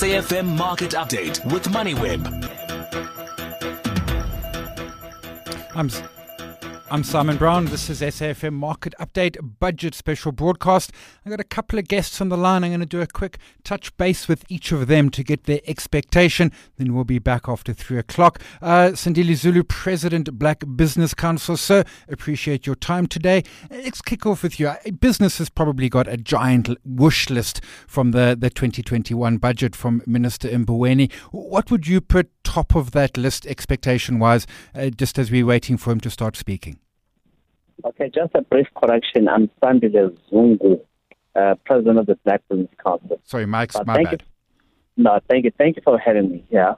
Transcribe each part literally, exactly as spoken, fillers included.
A F M Market Update with MoneyWeb. I'm I'm Simon Brown. This is S A F M Market Update Budget Special Broadcast. I've got a couple of guests on the line. I'm going to do a quick touch base with each of them to get their expectation. Then we'll be back after three o'clock. Uh, Sandile Zulu, President, Black Business Council. Sir, appreciate your time today. Let's kick off with you. Business has probably got a giant wish list from the, the twenty twenty-one budget from Minister Mboweni. What would you put top of that list expectation-wise, uh, just as we're waiting for him to start speaking? Okay, just a brief correction. I'm Sandile Zungu, uh, President of the Black Business Council. Sorry, Mike's but my thank bad. You, no, thank you. Thank you for having me here.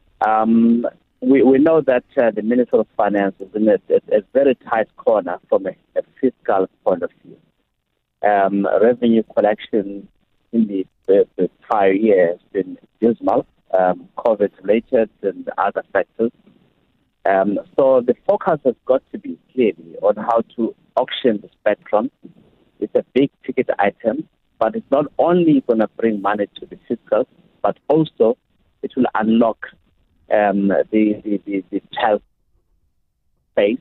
Um, we, we know that uh, the Minister of Finance is in a, a, a very tight corner from a, a fiscal point of view. Um, revenue collection in the, the, the prior year has been dismal, um, COVID-related and other factors. Um, so the focus has got to be clearly on how to auction the spectrum. It's a big ticket item, but it's not only going to bring money to the fiscal, but also it will unlock um, the, the, the, the child space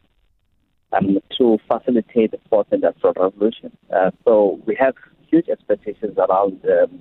um, to facilitate the fourth industrial revolution. Uh, so we have huge expectations around um,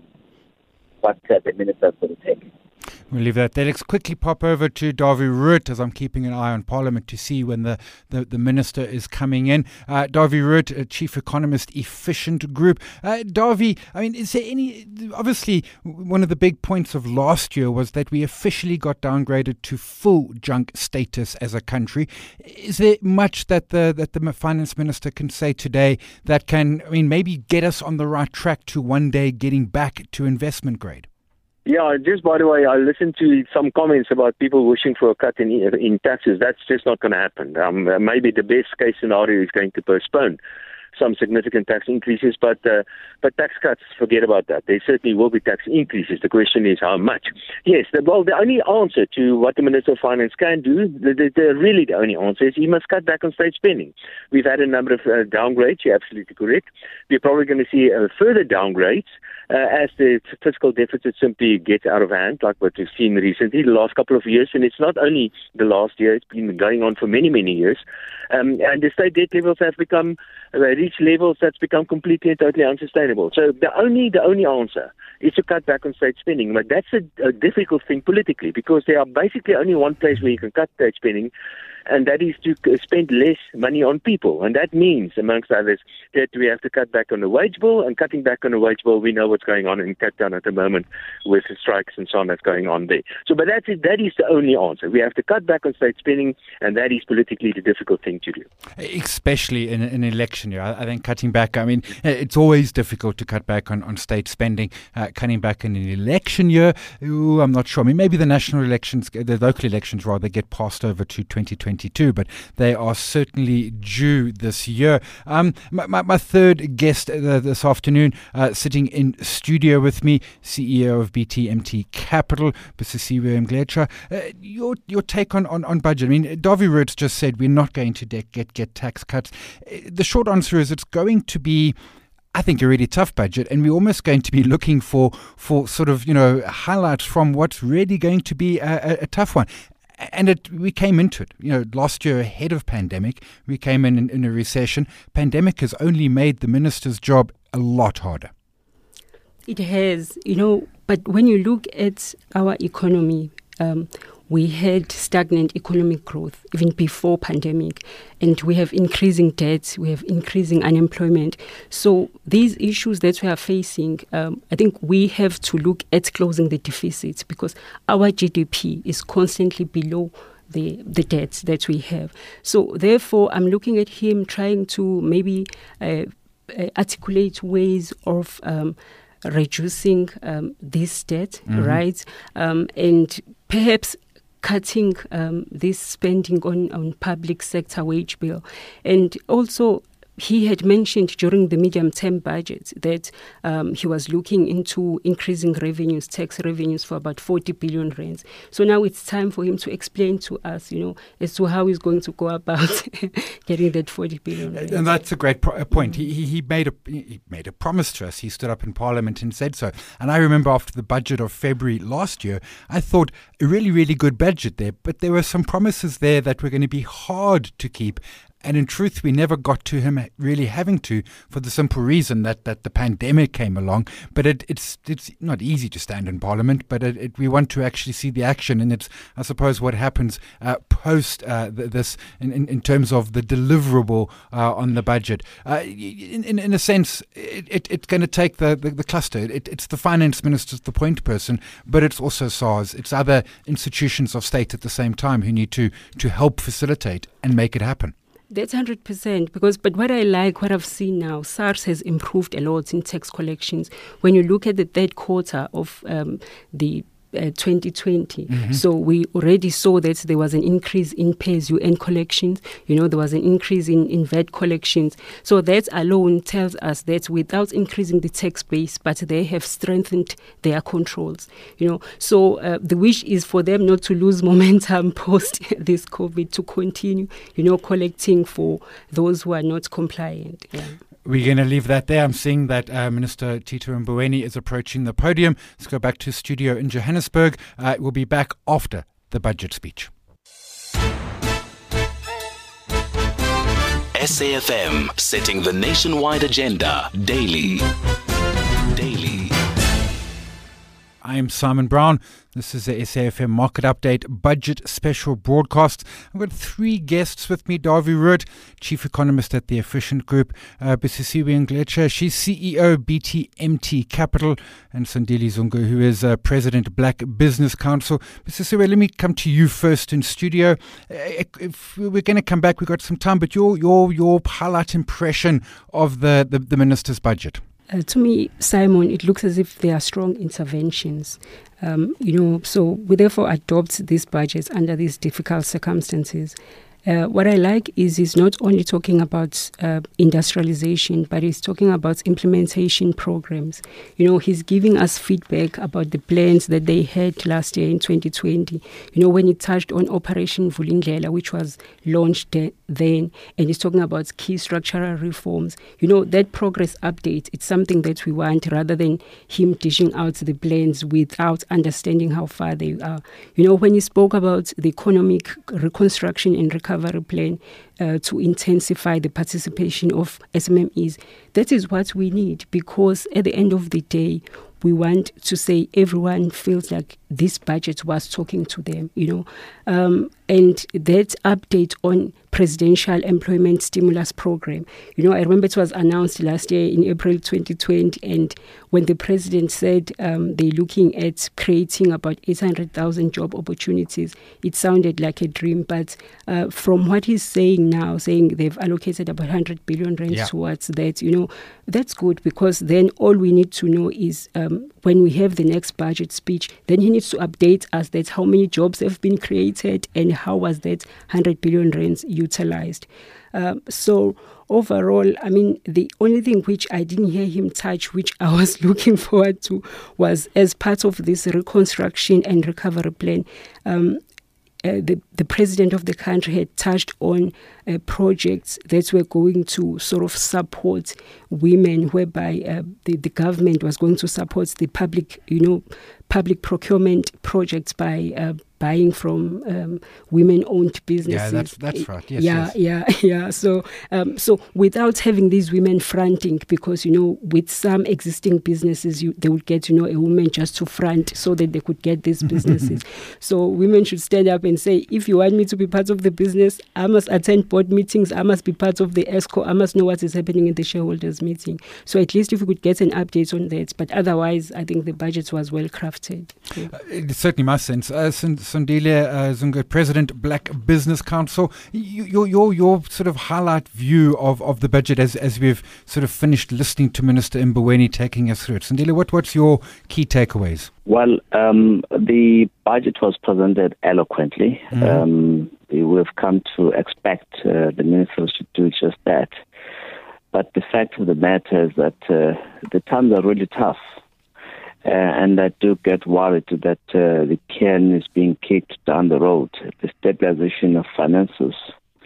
what uh, the minister is going to take. We'll leave that there. Let's quickly pop over to Dawie Rood, as I'm keeping an eye on Parliament to see when the, the, the Minister is coming in. Uh, Dawie Rood, uh, Chief Economist, Efficient Group. Uh, Dawie, I mean, is there any... Obviously, one of the big points of last year was that we officially got downgraded to full junk status as a country. Is there much that the, that the Finance Minister can say today that can, I mean, maybe get us on the right track to one day getting back to investment grade? Yeah, just by the way, I listened to some comments about people wishing for a cut in in taxes. That's just not going to happen. Um, maybe the best case scenario is going to postpone some significant tax increases, but uh, but tax cuts, forget about that. There certainly will be tax increases. The question is how much. Yes, the, well, the only answer to what the Minister of Finance can do, the, the, the really the only answer is he must cut back on state spending. We've had a number of uh, downgrades, you're absolutely correct. We're probably going to see uh, further downgrades uh, as the fiscal deficit simply gets out of hand, like what we've seen recently, the last couple of years, and it's not only the last year, it's been going on for many, many years. Um, and the state debt levels have become uh, reached levels that's become completely and totally unsustainable. So the only the only answer is to cut back on state spending. But that's a, a difficult thing politically, because there are basically only one place where you can cut state spending, and that is to spend less money on people. And that means, amongst others, that we have to cut back on the wage bill, and cutting back on the wage bill, we know what's going on in Cape Town at the moment with the strikes and so on that's going on there. So, but that's it, that is the only answer. We have to cut back on state spending, and that is politically the difficult thing to do. Especially in an election year. I think cutting back, I mean, it's always difficult to cut back on, on state spending. Uh, cutting back in an election year, ooh, I'm not sure. I mean, maybe the national elections, the local elections rather, get passed over to twenty twenty-two, but they are certainly due this year. Um, my, my, my third guest uh, this afternoon, uh, sitting in studio with me, C E O of B T M T Capital, Busisiwe Mglecha. Uh, your your take on, on, on budget. I mean, Dawie Rood just said we're not going to de- get, get tax cuts. Uh, the short answer is it's going to be, I think, a really tough budget, and we're almost going to be looking for, for sort of, you know, highlights from what's really going to be a, a, a tough one. And it, we came into it, you know, last year ahead of pandemic. We came in, in in a recession. Pandemic has only made the minister's job a lot harder. It has, you know, but when you look at our economy, um, we had stagnant economic growth even before pandemic, and we have increasing debts, we have increasing unemployment. So these issues that we are facing, um, I think we have to look at closing the deficits, because our G D P is constantly below the the debts that we have. So therefore, I'm looking at him trying to maybe uh, uh, articulate ways of um, reducing um, this debt, mm-hmm. right? Um, and perhaps cutting um, this spending on, on public sector wage bill, and also he had mentioned during the medium-term budget that um, he was looking into increasing revenues, tax revenues for about forty billion rands. So now it's time for him to explain to us, you know, as to how he's going to go about getting that forty billion rands. And that's a great pro- point. He, he he made a he made a promise to us. He stood up in Parliament and said so. And I remember after the budget of February last year, I thought a really, really good budget there, but there were some promises there that were going to be hard to keep. And in truth, we never got to him really having to, for the simple reason that, that the pandemic came along. But it, it's it's not easy to stand in Parliament, but it, it, we want to actually see the action. And it's, I suppose, what happens uh, post uh, th- this in, in, in terms of the deliverable uh, on the budget. Uh, in, in, in a sense, it, it, it's going to take the, the, the cluster. It, it's the finance minister's the point person, but it's also SARS. It's other institutions of state at the same time who need to, to help facilitate and make it happen. That's one hundred percent. Because, but what I like, what I've seen now, SARS has improved a lot in tax collections. When you look at the third quarter of um, the Uh, twenty twenty. Mm-hmm. So we already saw that there was an increase in pay-as-you-earn collections. You know, there was an increase in, in V A T collections. So that alone tells us that without increasing the tax base, but they have strengthened their controls. You know, so uh, the wish is for them not to lose momentum post this COVID, to continue, you know, collecting for those who are not compliant. Yeah. We're going to leave that there. I'm seeing that uh, Minister Tito Mboweni is approaching the podium. Let's go back to studio in Johannesburg. Uh, we'll be back after the budget speech. S A F M, setting the nationwide agenda daily. Daily. I'm Simon Brown. This is the S A F M Market Update Budget Special Broadcast. I've got three guests with me. Dawie Rood, Chief Economist at the Efficient Group. Uh, Bisisiwe Nglecha, she's C E O, B T M T Capital. And Sandile Zungu, who is uh, President, Black Business Council. Bisisiwe, let me come to you first in studio. Uh, if we're going to come back, we've got some time, but your your your highlight impression of the, the, the Minister's budget. Uh, to me, Simon, it looks as if there are strong interventions. Um, you know, so we therefore adopt these budgets under these difficult circumstances. Uh, what I like is he's not only talking about uh, industrialization, but he's talking about implementation programs. You know, he's giving us feedback about the plans that they had last year in twenty twenty. You know, when he touched on Operation Vulindlela, which was launched de- then, and he's talking about key structural reforms. You know, that progress update, it's something that we want rather than him dishing out the plans without understanding how far they are. You know, when he spoke about the economic reconstruction and recovery plan uh, to intensify the participation of S M M Es. That is what we need, because at the end of the day, we want to say everyone feels like this budget was talking to them, you know. Um, and that update on presidential employment stimulus program, you know, I remember it was announced last year in April twenty twenty, and when the president said um, they're looking at creating about eight hundred thousand job opportunities, it sounded like a dream. But uh, from what he's saying now, saying they've allocated about one hundred billion rand yeah. towards that, you know, that's good, because then all we need to know is um, when we have the next budget speech, then he needs to update us that how many jobs have been created and how was that one hundred billion rands utilized. Um, so overall, I mean, the only thing which I didn't hear him touch, which I was looking forward to, was as part of this reconstruction and recovery plan, um, Uh, the, the president of the country had touched on uh, projects that were going to sort of support women, whereby uh, the, the government was going to support the public, you know, public procurement projects by uh, buying from um, women-owned businesses. Yeah, that's that's right. Yes, yeah, yes. yeah, yeah. So, um, so without having these women fronting, because you know, with some existing businesses, you, they would get, you know, a woman just to front so that they could get these businesses. So, women should stand up and say, if you want me to be part of the business, I must attend board meetings. I must be part of the ESCO. I must know what is happening in the shareholders meeting. So, at least if we could get an update on that. But otherwise, I think the budget was well crafted. Yeah. Uh, it's certainly my sense. Uh, Sandile uh, Zungu, President, Black Business Council, your your your sort of highlight view of, of the budget as as we've sort of finished listening to Minister Mboweni taking us through it. Sandile, what what's your key takeaways? Well, um, the budget was presented eloquently. Mm-hmm. Um, we've come to expect uh, the ministers to do just that. but the fact of the matter is that uh, the times are really tough. Uh, and I do get worried that uh, the can is being kicked down the road. The stabilization of finances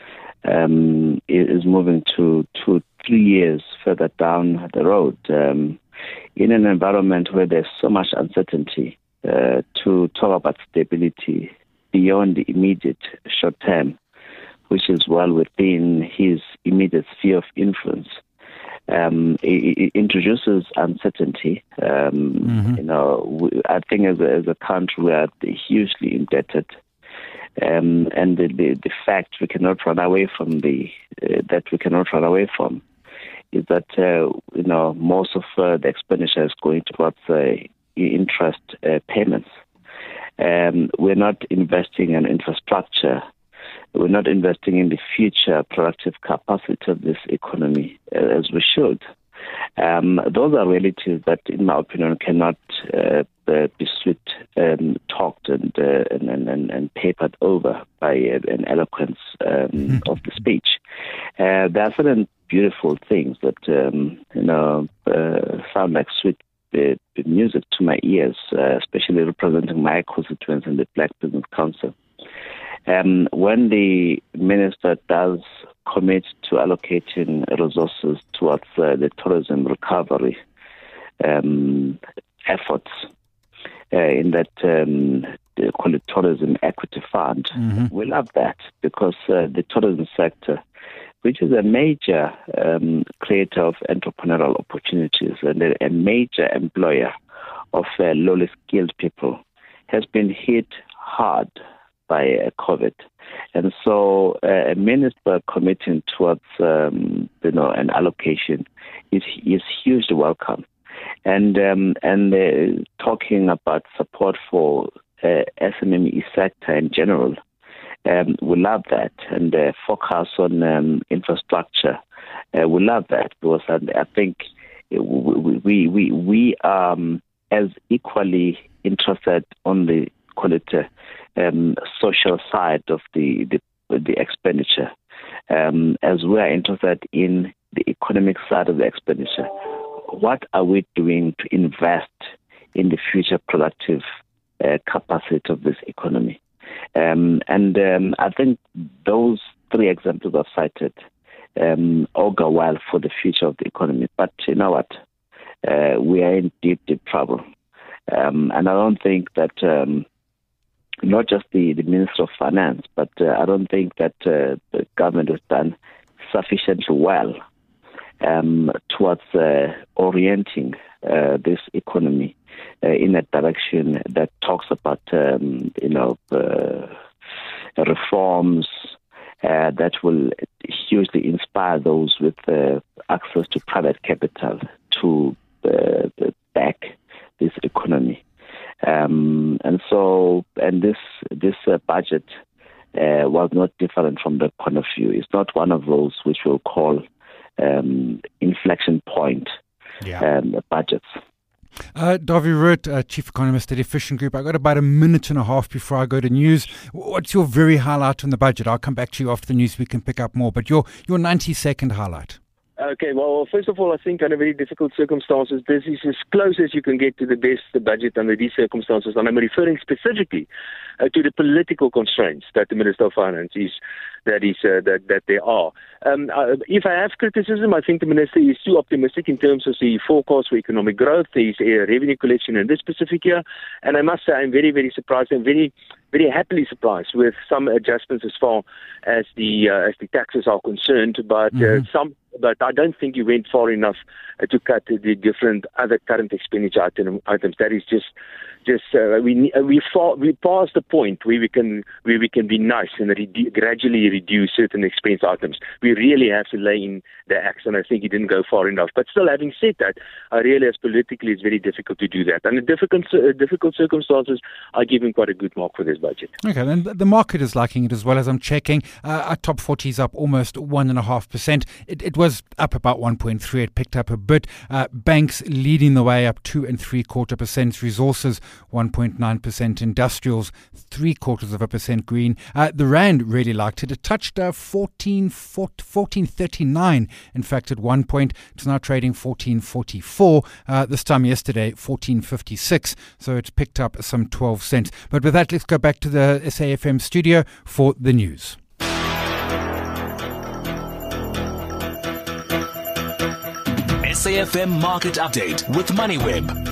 um, is moving to two, three years further down the road. Um, in an environment where there's so much uncertainty, uh, to talk about stability beyond the immediate short term, which is well within his immediate sphere of influence, Um, it, it introduces uncertainty. Um, mm-hmm. You know, we, I think as a, as a country we are hugely indebted, um, and the, the the fact we cannot run away from the uh, that we cannot run away from is that uh, you know most of uh, the expenditure is going towards uh, interest uh, payments. Um, we're not investing in infrastructure. We're not investing in the future productive capacity of this economy uh, as we should. Um, those are realities that, in my opinion, cannot uh, be sweet um, talked and, uh, and, and and papered over by uh, an eloquence um, mm-hmm. of the speech. Uh, there are certain beautiful things that um, you know uh, sound like sweet uh, music to my ears, uh, especially representing my constituents in the Black Business Council. Um, when the minister does commit to allocating resources towards uh, the tourism recovery um, efforts uh, in that um, they call it Tourism Equity Fund, mm-hmm. we love that because uh, the tourism sector, which is a major um, creator of entrepreneurial opportunities and a, a major employer of uh, lowly skilled people, has been hit hard by uh, COVID. And so uh, a minister committing towards um, you know, an allocation is is hugely welcome. And um, and uh, talking about support for uh, S M E sector in general, um, we love that. And uh, focus on um, infrastructure, uh, we love that because I, I think we we we, we are um, as equally interested on the call it uh, um, social side of the the, the expenditure, um, as we are interested in the economic side of the expenditure. What are we doing to invest in the future productive uh, capacity of this economy? Um, and um, I think those three examples I've cited um, augur well for the future of the economy. But you know what? Uh, we are in deep, deep trouble. Um, and I don't think that um, not just the, the Minister of Finance, but uh, I don't think that uh, the government has done sufficiently well um, towards uh, orienting uh, this economy uh, in a direction that talks about, um, you know, uh, reforms uh, that will hugely inspire those with uh, access to private capital to uh, back this economy. Um, and so, and this this uh, budget uh, was not different from that point of view. It's not one of those which we'll call um, inflection point yeah. um, budgets. Uh, Dawie Rood, uh, Chief Economist at Efficient Group. I've got about a minute and a half before I go to news. What's your very highlight on the budget? I'll come back to you after the news. We can pick up more. But your your ninety-second highlight. Okay, well, first of all, I think under very difficult circumstances, this is as close as you can get to the best budget under these circumstances. And I'm referring specifically uh, to the political constraints that the Minister of Finance is, that is, uh, that, that there are. Um, uh, if I have criticism, I think the Minister is too optimistic in terms of the forecast for economic growth, his uh, revenue collection in this specific year. And I must say, I'm very, very surprised and very, very happily surprised with some adjustments as far as the, uh, as the taxes are concerned. But mm-hmm. uh, some But I don't think you went far enough uh, to cut uh, the different other current expenditure item, items. That is just, just uh, we we far, we passed the point where we can where we can be nice and redu- gradually reduce certain expense items. We really have to lay in the axe, and I think he didn't go far enough. But still, having said that, I realize politically it's very difficult to do that. Under difficult uh, difficult circumstances, I give him quite a good mark for this budget. Okay, then the market is liking it as well as I'm checking. Uh, our top forty is up almost one and a half percent. It, it was was up about one point three. It picked up a bit. Uh, banks leading the way, up two and three quarter percent. Resources one point nine percent. Industrials three quarters of a percent green. Uh, the rand really liked it. It touched uh, fourteen thirty-nine. In fact, at one point, it's now trading fourteen forty-four. Uh, this time yesterday, fourteen fifty-six. So it's picked up some twelve cents. But with that, let's go back to the S A F M studio for the news. S A F M Market Update with MoneyWeb.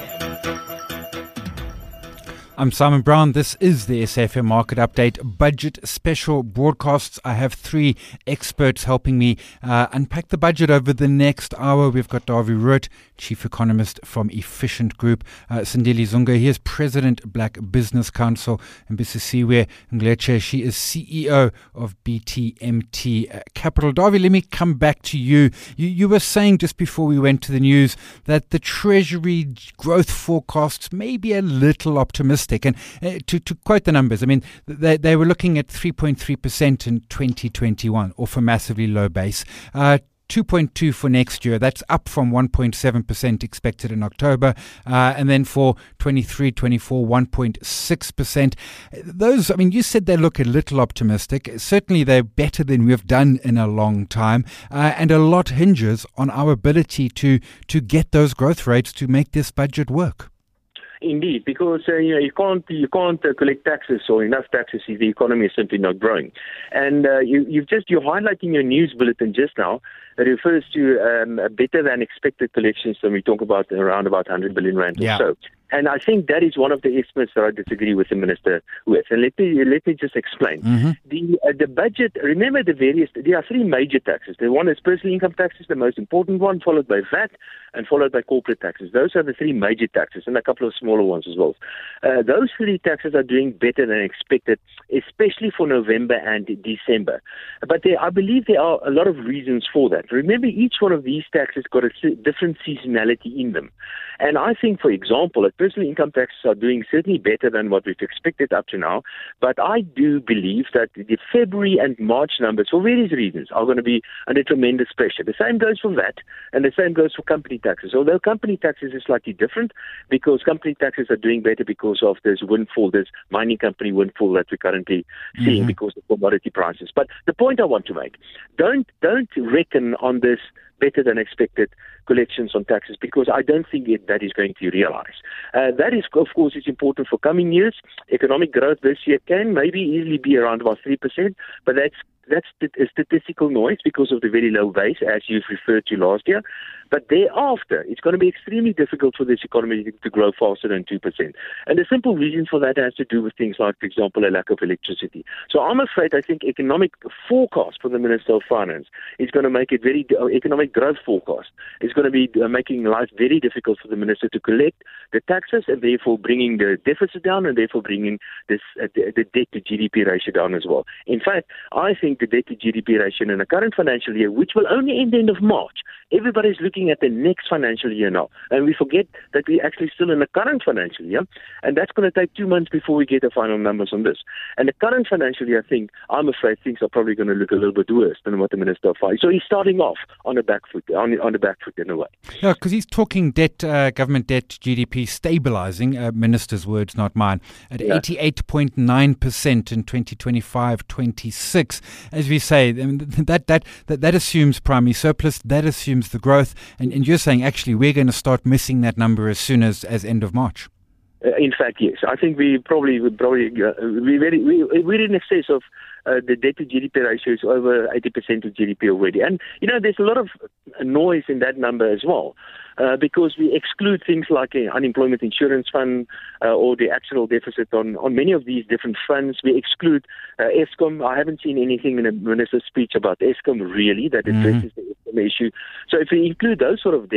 I'm Simon Brown. This is the S A F M Market Update budget special broadcasts. I have three experts helping me uh, unpack the budget over the next hour. We've got Dawie Rood, Chief Economist from Efficient Group, uh, Sindeli Zunga, he is President, Black Business Council, and Bisisiwe Ngleche, she is C E O of B T M T Capital. Dawie, let me come back to you. you. You were saying just before we went to the news that the Treasury growth forecasts may be a little optimistic. And uh, to, to quote the numbers, I mean, they, they were looking at three point three percent in twenty twenty-one, off a massively low base. Uh, two point two for next year. That's up from one point seven percent expected in October. Uh, and then for twenty-three twenty-four, one point six percent. Those, I mean, you said they look a little optimistic. Certainly they're better than we've done in a long time. Uh, and a lot hinges on our ability to, to get those growth rates to make this budget work. Indeed, because uh, you know you can't you can't uh, collect taxes or enough taxes if the economy is simply not growing. And uh, you you've just you're highlighting your news bulletin just now. It refers to um, better than expected collections, and we talk about around about one hundred billion rand yeah. or so. And I think that is one of the estimates that I disagree with the minister with. And let me let me just explain. Mm-hmm. The uh, the budget, remember the various, there are three major taxes. The one is personal income taxes, the most important one, followed by V A T, and followed by corporate taxes. Those are the three major taxes, and a couple of smaller ones as well. Uh, those three taxes are doing better than expected, especially for November and December. But there, I believe there are a lot of reasons for that. Remember, each one of these taxes got a different seasonality in them. And I think, for example, that personal income taxes are doing certainly better than what we've expected up to now. But I do believe that the February and March numbers, for various reasons, are going to be under tremendous pressure. The same goes for V A T, and the same goes for company taxes. Although company taxes is slightly different, because company taxes are doing better because of this windfall, this mining company windfall that we're currently seeing mm-hmm. because of commodity prices. But the point I want to make, don't don't reckon on this better than expected collections on taxes, because I don't think it, that is going to realize. Uh, that is, of course, is important for coming years. Economic growth this year can maybe easily be around about three percent, but that's that's a statistical noise because of the very low base, as you've referred to last year. But thereafter, it's going to be extremely difficult for this economy to, to grow faster than two percent. And the simple reason for that has to do with things like, for example, a lack of electricity. So I'm afraid I think economic forecast from the Minister of Finance is going to make it very, uh, economic growth forecast is going to be uh, making life very difficult for the Minister to collect the taxes, and therefore bringing the deficit down, and therefore bringing this uh, the, the debt to G D P ratio down as well. In fact, I think the debt to G D P ratio in the current financial year, which will only end end of March, everybody's looking at the next financial year now, and we forget that we're actually still in the current financial year, and that's going to take two months before we get the final numbers on this. And the current financial year, I think, I'm afraid things are probably going to look a little bit worse than what the Minister of Finance. So he's starting off on a back foot, on, on the back foot in a way. Yeah, because he's talking debt, uh, government debt to G D P stabilizing, uh, Minister's words, not mine, at yeah. eighty-eight point nine percent in twenty twenty-five twenty-six. As we say, that, that, that, that assumes primary surplus, that assumes the growth, and, and you're saying actually we're going to start missing that number as soon as, as end of March. Uh, in fact, yes. I think we probably we probably uh, we very we we're in excess of uh, the debt to G D P ratio is over eighty percent of G D P already, and you know there's a lot of noise in that number as well. Uh, because we exclude things like an unemployment insurance fund uh, or the actual deficit on, on many of these different funds. We exclude uh, Eskom. I haven't seen anything in the minister's speech about Eskom really that addresses mm-hmm. the Eskom issue. So if we include those sort of debts,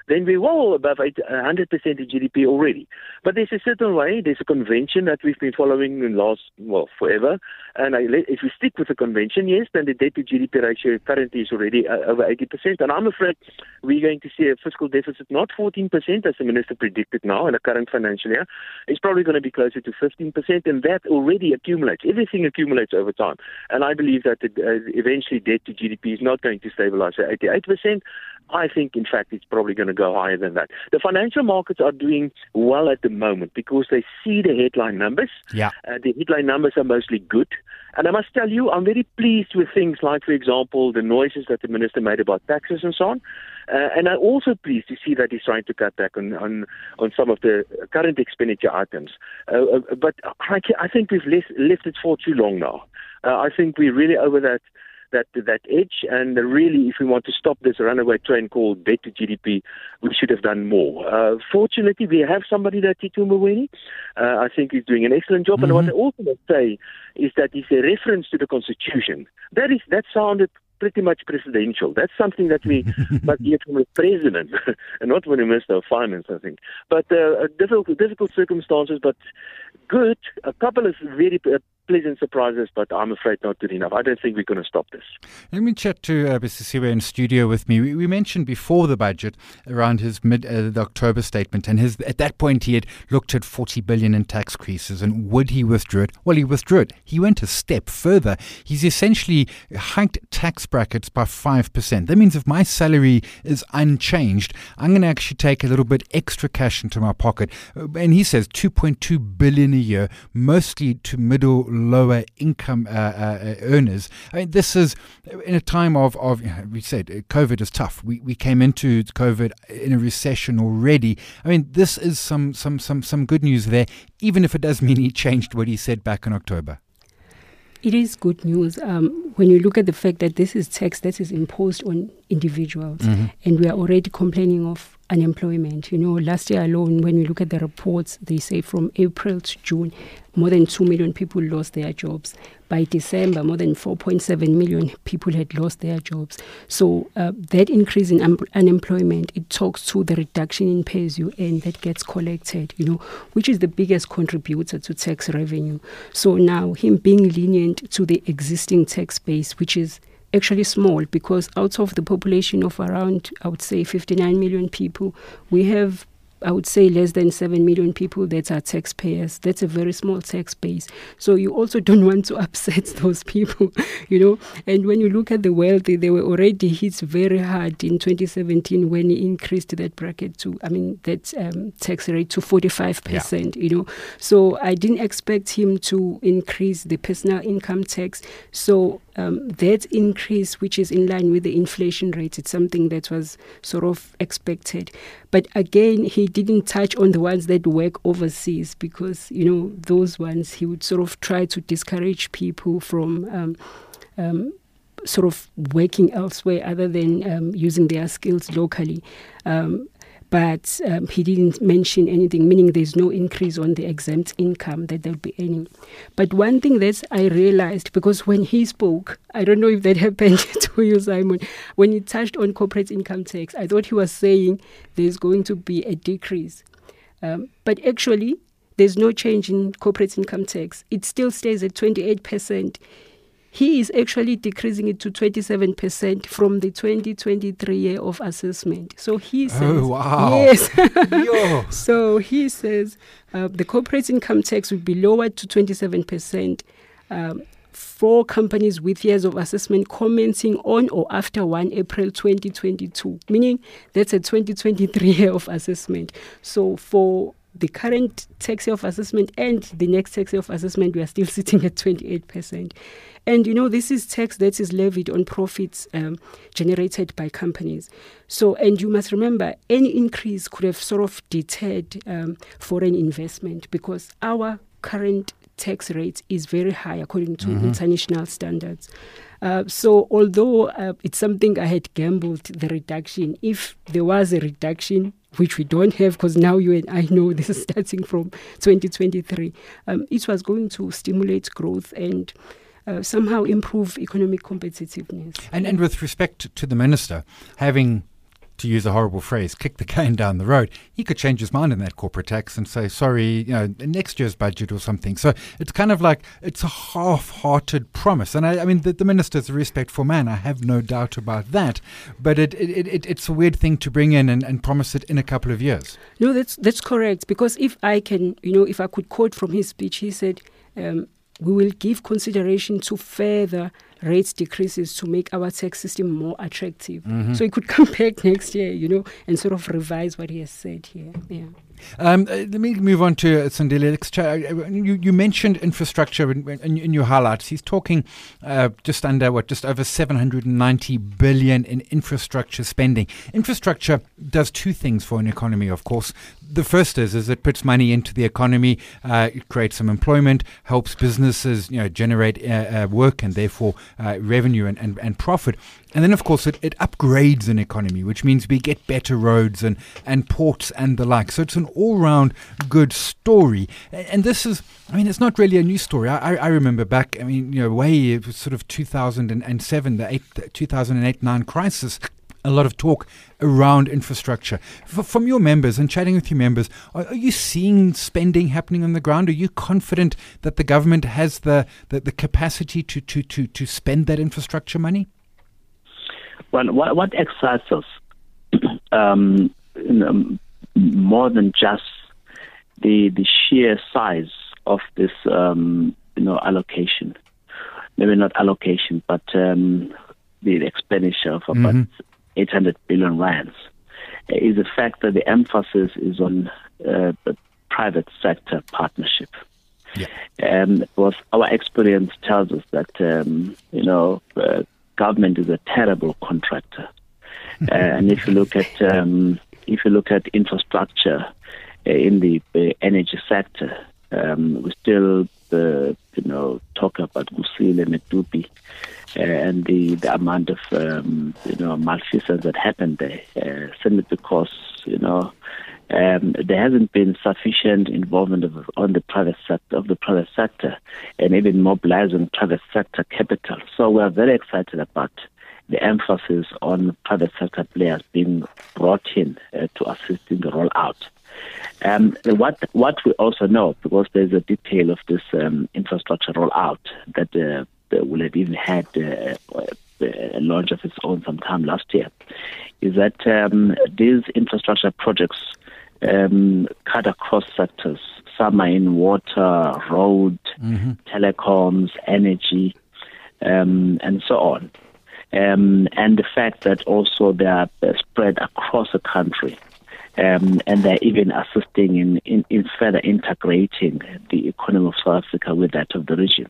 then we're well above one hundred percent of G D P already. But there's a certain way, there's a convention that we've been following in last, well, forever. And I, if we stick with the convention, yes, then the debt to G D P ratio currently is already uh, over eighty percent. And I'm afraid we're going to see a fiscal deficit, not fourteen percent as the minister predicted now in the current financial year. It's probably going to be closer to fifteen percent, and that already accumulates. Everything accumulates over time. And I believe that the, uh, eventually debt to G D P is not going to stabilize at eighty-eight percent. I think, in fact, it's probably going to go higher than that. The financial markets are doing well at the moment because they see the headline numbers. Yeah. Uh, the headline numbers are mostly good. And I must tell you, I'm very pleased with things like, for example, the noises that the minister made about taxes and so on. Uh, and I'm also pleased to see that he's trying to cut back on, on, on some of the current expenditure items. Uh, uh, but I, I think we've left, left it for too long now. Uh, I think we're really over that that that edge, and really, if we want to stop this runaway train called debt to G D P, we should have done more. Uh, fortunately, we have somebody like Tito Mboweni. Uh, I think he's doing an excellent job. Mm-hmm. And what I also must say is that he's a reference to the Constitution. That is that sounded pretty much presidential. That's something that we must hear from the president, and not from the Minister of Finance, I think. But uh, difficult, difficult circumstances, but good. A couple of very uh, pleasant surprises, but I'm afraid not good enough. I don't think we're going to stop this. Let me chat to uh, Mister Siwe in studio with me. We, we mentioned before the budget around his mid uh, the October statement, and his at that point he had looked at forty billion in tax increases, and would he withdraw it? Well, he withdrew it. He went a step further. He's essentially hiked tax brackets by five percent. That means if my salary is unchanged, I'm going to actually take a little bit extra cash into my pocket. And he says two point two billion a year, mostly to middle lower income uh, uh, earners. I mean, this is in a time of, of you know, we said COVID is tough. We we came into COVID in a recession already. I mean, this is some some some some good news there, even if it does mean he changed what he said back in October. It is good news um, when you look at the fact that this is tax that is imposed on individuals, mm-hmm. and we are already complaining of unemployment. You know, last year alone, when we look at the reports, they say from April to June, more than two million people lost their jobs. By December, more than four point seven million people had lost their jobs. So uh, that increase in um, unemployment, it talks to the reduction in pay-as-you-earn that gets collected, you know, which is the biggest contributor to tax revenue. So now him being lenient to the existing tax base, which is actually small, because out of the population of around, I would say, fifty-nine million people, we have, I would say, less than seven million people that are taxpayers. That's a very small tax base. So you also don't want to upset those people, you know. And when you look at the wealthy, they were already hit very hard in twenty seventeen when he increased that bracket to, I mean, that um, tax rate to forty-five percent, yeah. you know. So I didn't expect him to increase the personal income tax. So Um, that increase, which is in line with the inflation rate, it's something that was sort of expected. But again, he didn't touch on the ones that work overseas, because, you know, those ones he would sort of try to discourage people from um, um, sort of working elsewhere other than um, using their skills locally. Um, But um, he didn't mention anything, meaning there's no increase on the exempt income that they'll be earning. But one thing that I realized, because when he spoke, I don't know if that happened to you, Simon, when he touched on corporate income tax, I thought he was saying there's going to be a decrease. Um, but actually, there's no change in corporate income tax. It still stays at twenty-eight percent. He is actually decreasing it to twenty-seven percent from the twenty twenty-three year of assessment. So he says, oh, wow. Yes. Yo. So he says uh, the corporate income tax will be lowered to twenty-seven percent um, for companies with years of assessment commencing on or after first April twenty twenty-two, meaning that's a twenty twenty-three year of assessment. So for the current tax year of assessment and the next tax year of assessment, we are still sitting at twenty-eight percent. And, you know, this is tax that is levied on profits um, generated by companies. So, and you must remember, any increase could have sort of deterred um, foreign investment, because our current tax rate is very high according to mm-hmm. international standards. Uh, so although uh, it's something I had gambled, the reduction, if there was a reduction, which we don't have, because now you and I know this is starting from twenty twenty-three, um, it was going to stimulate growth and uh, somehow improve economic competitiveness. And, and with respect to the minister, having to use a horrible phrase, kick the can down the road, he could change his mind in that corporate tax and say, sorry, you know, next year's budget or something. So it's kind of like it's a half-hearted promise. And I, I mean, the, the minister's a respectful man. I have no doubt about that. But it, it, it it's a weird thing to bring in and, and promise it in a couple of years. No, that's that's correct. Because if I can, you know, if I could quote from his speech, he said, um, we will give consideration to further rates decreases to make our tax system more attractive. Mm-hmm. So he could come back next year, you know, and sort of revise what he has said here. Yeah. Um, uh, let me move on to uh, Sandile. Let's ch- uh, you, you mentioned infrastructure in, in, in your highlights. He's talking uh, just under, what, just over seven hundred ninety billion in infrastructure spending. Infrastructure does two things for an economy, of course. The first is, is it puts money into the economy, uh, it creates some employment, helps businesses, you know, generate uh, uh, work and therefore uh, revenue and, and, and profit. And then, of course, it, it upgrades an economy, which means we get better roads and, and ports and the like. So it's an all-round good story. And this is, I mean, it's not really a new story. I, I remember back, I mean, you know, way, it was sort of two thousand seven, the eight, two thousand eight nine crisis, a lot of talk around infrastructure. F- from your members and chatting with your members, are, are you seeing spending happening on the ground? Are you confident that the government has the, the, the capacity to, to, to, to spend that infrastructure money? Well, what, what excites us um, you know, more than just the the sheer size of this, um, you know, allocation, maybe not allocation, but um, the expenditure of about mm-hmm. eight hundred billion rands, is the fact that the emphasis is on uh, the private sector partnership. Yeah. Um, because our experience tells us that, um, you know, uh, government is a terrible contractor. uh, and if you look at um, if you look at infrastructure uh, in the uh, energy sector, um, we still uh, you know talk about Kusile and Medupi uh, and the, the amount of um, you know malfeasance that happened there, uh, simply because you know um, there hasn't been sufficient involvement of, on the private sector of the private sector, and even mobilizing private sector capital. So we are very excited about the emphasis on private sector players being brought in uh, to assist in the rollout. Um, what what we also know, because there's a detail of this um, infrastructure rollout that uh, will have even had uh, a launch of its own sometime last year, is that um, these infrastructure projects um, cut across sectors. Some are in water, road, mm-hmm. telecoms, energy, um, and so on. Um, and the fact that also they are spread across the country. Um, and they're even assisting in, in, in further integrating the economy of South Africa with that of the region.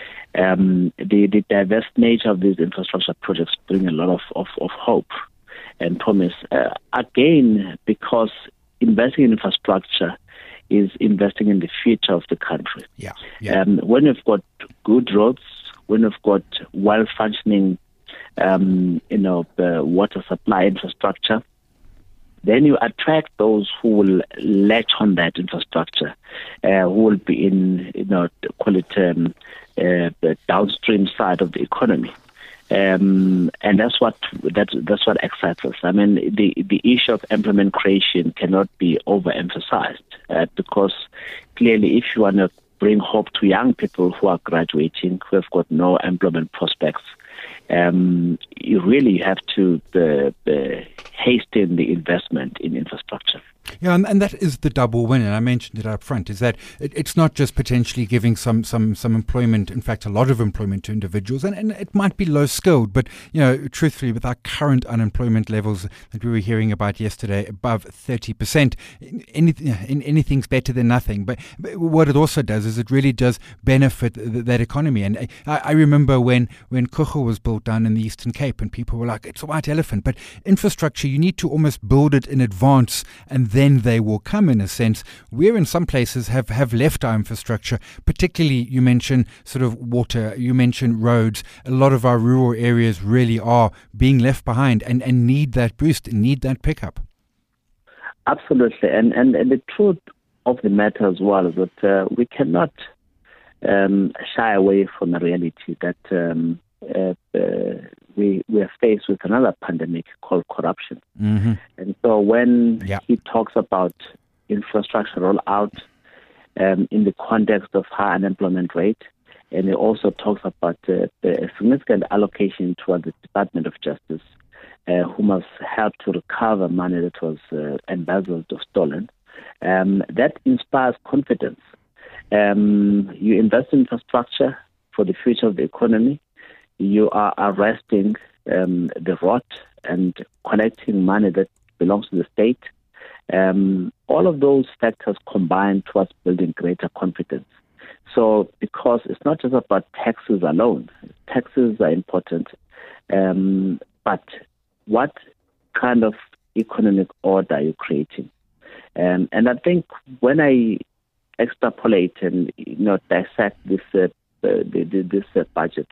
Um, the, the diverse nature of these infrastructure projects bring a lot of, of, of hope and promise. Uh, again, because investing in infrastructure is investing in the future of the country. Yeah, yeah. Um, when you've got good roads, when you've got well-functioning um, you know, the water supply infrastructure, then you attract those who will latch on that infrastructure, uh, who will be in, you know, call it um, uh, the downstream side of the economy, um, and that's what that that's what excites us. I mean, the the issue of employment creation cannot be overemphasized uh, because clearly, if you want to bring hope to young people who are graduating, who have got no employment prospects, um, you really have to uh, uh, hasten the investment in infrastructure. Yeah, and, and that is the double win, and I mentioned it up front, is that it, it's not just potentially giving some, some, some employment, in fact, a lot of employment to individuals, and, and it might be low-skilled, but, you know, truthfully, with our current unemployment levels that we were hearing about yesterday, above thirty percent, anything, anything's better than nothing. But, but what it also does is it really does benefit th- that economy. And I, I remember when, when Kuchu was built down in the Eastern Cape, and people were like, it's a white elephant, but infrastructure, you need to almost build it in advance, and then they will come, in a sense. We in some places have, have left our infrastructure, particularly you mentioned sort of water, you mentioned roads. A lot of our rural areas really are being left behind and, and need that boost, need that pickup. Absolutely. And, and, and the truth of the matter as well is that uh, we cannot um, shy away from the reality that um, uh, uh, we, we are faced with another pandemic called corruption. Mm-hmm. And so when Yeah. he talks about infrastructure rollout um, in the context of high unemployment rate, and he also talks about uh, a significant allocation towards the Department of Justice, uh, who must help to recover money that was uh, embezzled or stolen, um, that inspires confidence. Um, you invest in infrastructure for the future of the economy. You are arresting um, the rot and collecting money that belongs to the state. Um, all of those factors combine towards building greater confidence. So, because it's not just about taxes alone, taxes are important, um, but what kind of economic order are you creating? Um, and I think when I extrapolate and you know dissect this uh, the, the, this uh, budget,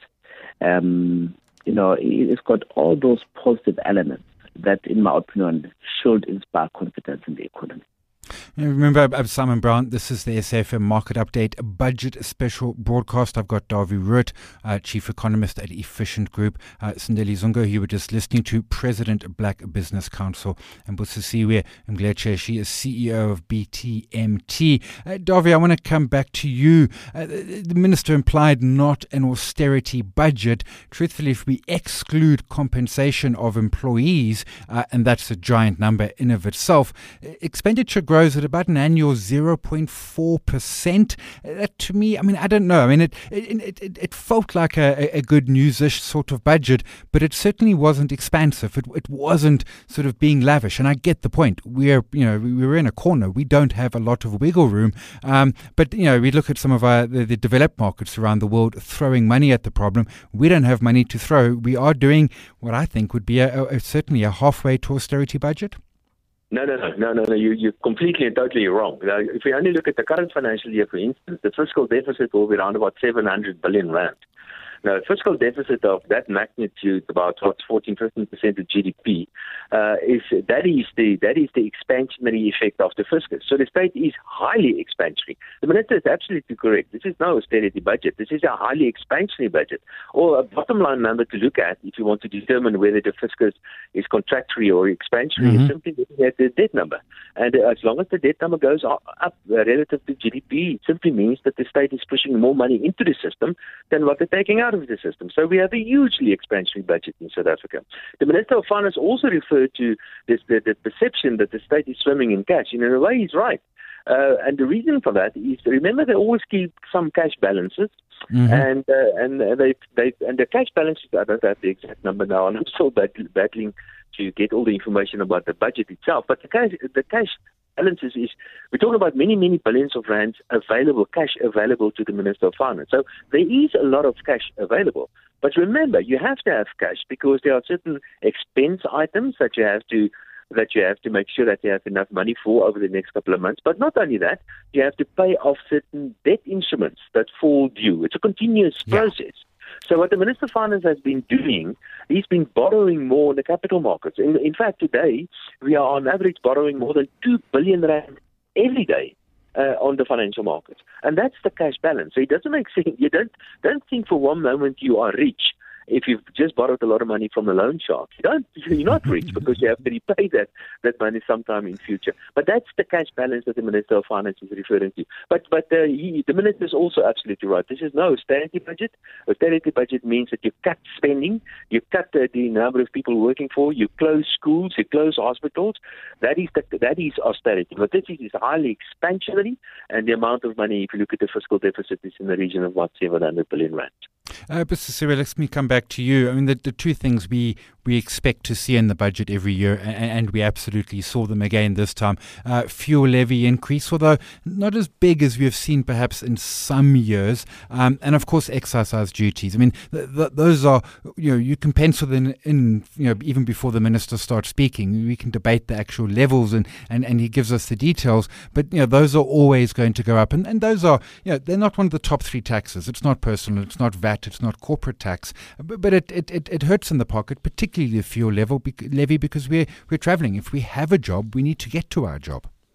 um, you know, it's got all those positive elements that, in my opinion, should inspire confidence in the economy. Remember, I'm Simon Brown. This is the S A F M Market Update Budget Special Broadcast. I've got Dawie Rood, uh, Chief Economist at Efficient Group. Uh, Sindeli Zunga, you were just listening to, President, Black Business Council. And Busisiwe Mgleche, she is C E O of B T M T. Uh, Dawie, I want to come back to you. Uh, the, the Minister implied not an austerity budget. Truthfully, if we exclude compensation of employees, uh, and that's a giant number in of itself, expenditure growth at about an annual zero point four percent. That to me, I mean, I don't know. I mean, it it, it, it felt like a, a good news-ish sort of budget, but it certainly wasn't expansive. It, it wasn't sort of being lavish. And I get the point. We're, you know, we're in a corner. We don't have a lot of wiggle room. Um, but, you know, we look at some of our, the, the developed markets around the world throwing money at the problem. We don't have money to throw. We are doing what I think would be a, a, certainly a halfway to austerity budget. No, no, no, no, no, no. You, you're completely and totally wrong. Now, if we only look at the current financial year, for instance, the fiscal deficit will be around about seven hundred billion rand. Now, a fiscal deficit of that magnitude, about what's fourteen, fifteen percent of G D P, uh, is that is the that is the expansionary effect of the fiscus. So the state is highly expansionary. The minister is absolutely correct. This is no austerity budget. This is a highly expansionary budget, or a bottom line number to look at if you want to determine whether the fiscus is contractionary or expansionary. Mm-hmm. Is simply looking at the debt number, and uh, as long as the debt number goes up, up uh, relative to G D P, it simply means that the state is pushing more money into the system than what they're taking out of the system. So we have a hugely expansionary budget in South Africa. The Minister of Finance also referred to this, the, the perception that the state is swimming in cash. And in a way, he's right. Uh, and the reason for that is, remember, they always keep some cash balances, mm-hmm. and uh, and they they and the cash balances. I don't have the exact number now, and I'm still battling to get all the information about the budget itself. But the cash the cash balances is, we're talking about many, many billions of rands available, cash available to the Minister of Finance. So there is a lot of cash available. But remember, you have to have cash because there are certain expense items that you have to that you have to make sure that you have enough money for over the next couple of months. But not only that, you have to pay off certain debt instruments that fall due. It's a continuous yeah. process. So what the Minister of Finance has been doing, he's been borrowing more in the capital markets. In, in fact, today, we are on average borrowing more than two billion rand every day uh, on the financial markets. And that's the cash balance. So it doesn't make sense. You don't, don't think for one moment you are rich if you've just borrowed a lot of money from a loan shark. You don't, you're not rich because you have to repay that, that money sometime in future. But that's the cash balance that the Minister of Finance is referring to. But but uh, he, the Minister is also absolutely right. This is no austerity budget. Austerity budget means that you cut spending, you cut uh, the number of people working for, you close schools, you close hospitals. That is the, that is austerity. But this is highly expansionary, and the amount of money, if you look at the fiscal deficit, is in the region of about seven hundred billion rand. Uh, Mister Cyril, let me come back to you. I mean, the, the two things we, we expect to see in the budget every year, and, and we absolutely saw them again this time. Uh, fuel levy increase, although not as big as we have seen perhaps in some years. Um, and of course, exercise duties. I mean, th- th- those are, you know, you can pencil them in, you know, even before the minister starts speaking. We can debate the actual levels and, and, and he gives us the details. But, you know, those are always going to go up. And, and those are, you know, they're not one of the top three taxes. It's not personal, it's not V A T, it's not corporate tax, but, but it, it, it, it hurts in the pocket, particularly the fuel level levy, because we're we're travelling. If we have a job, we need to get to our job.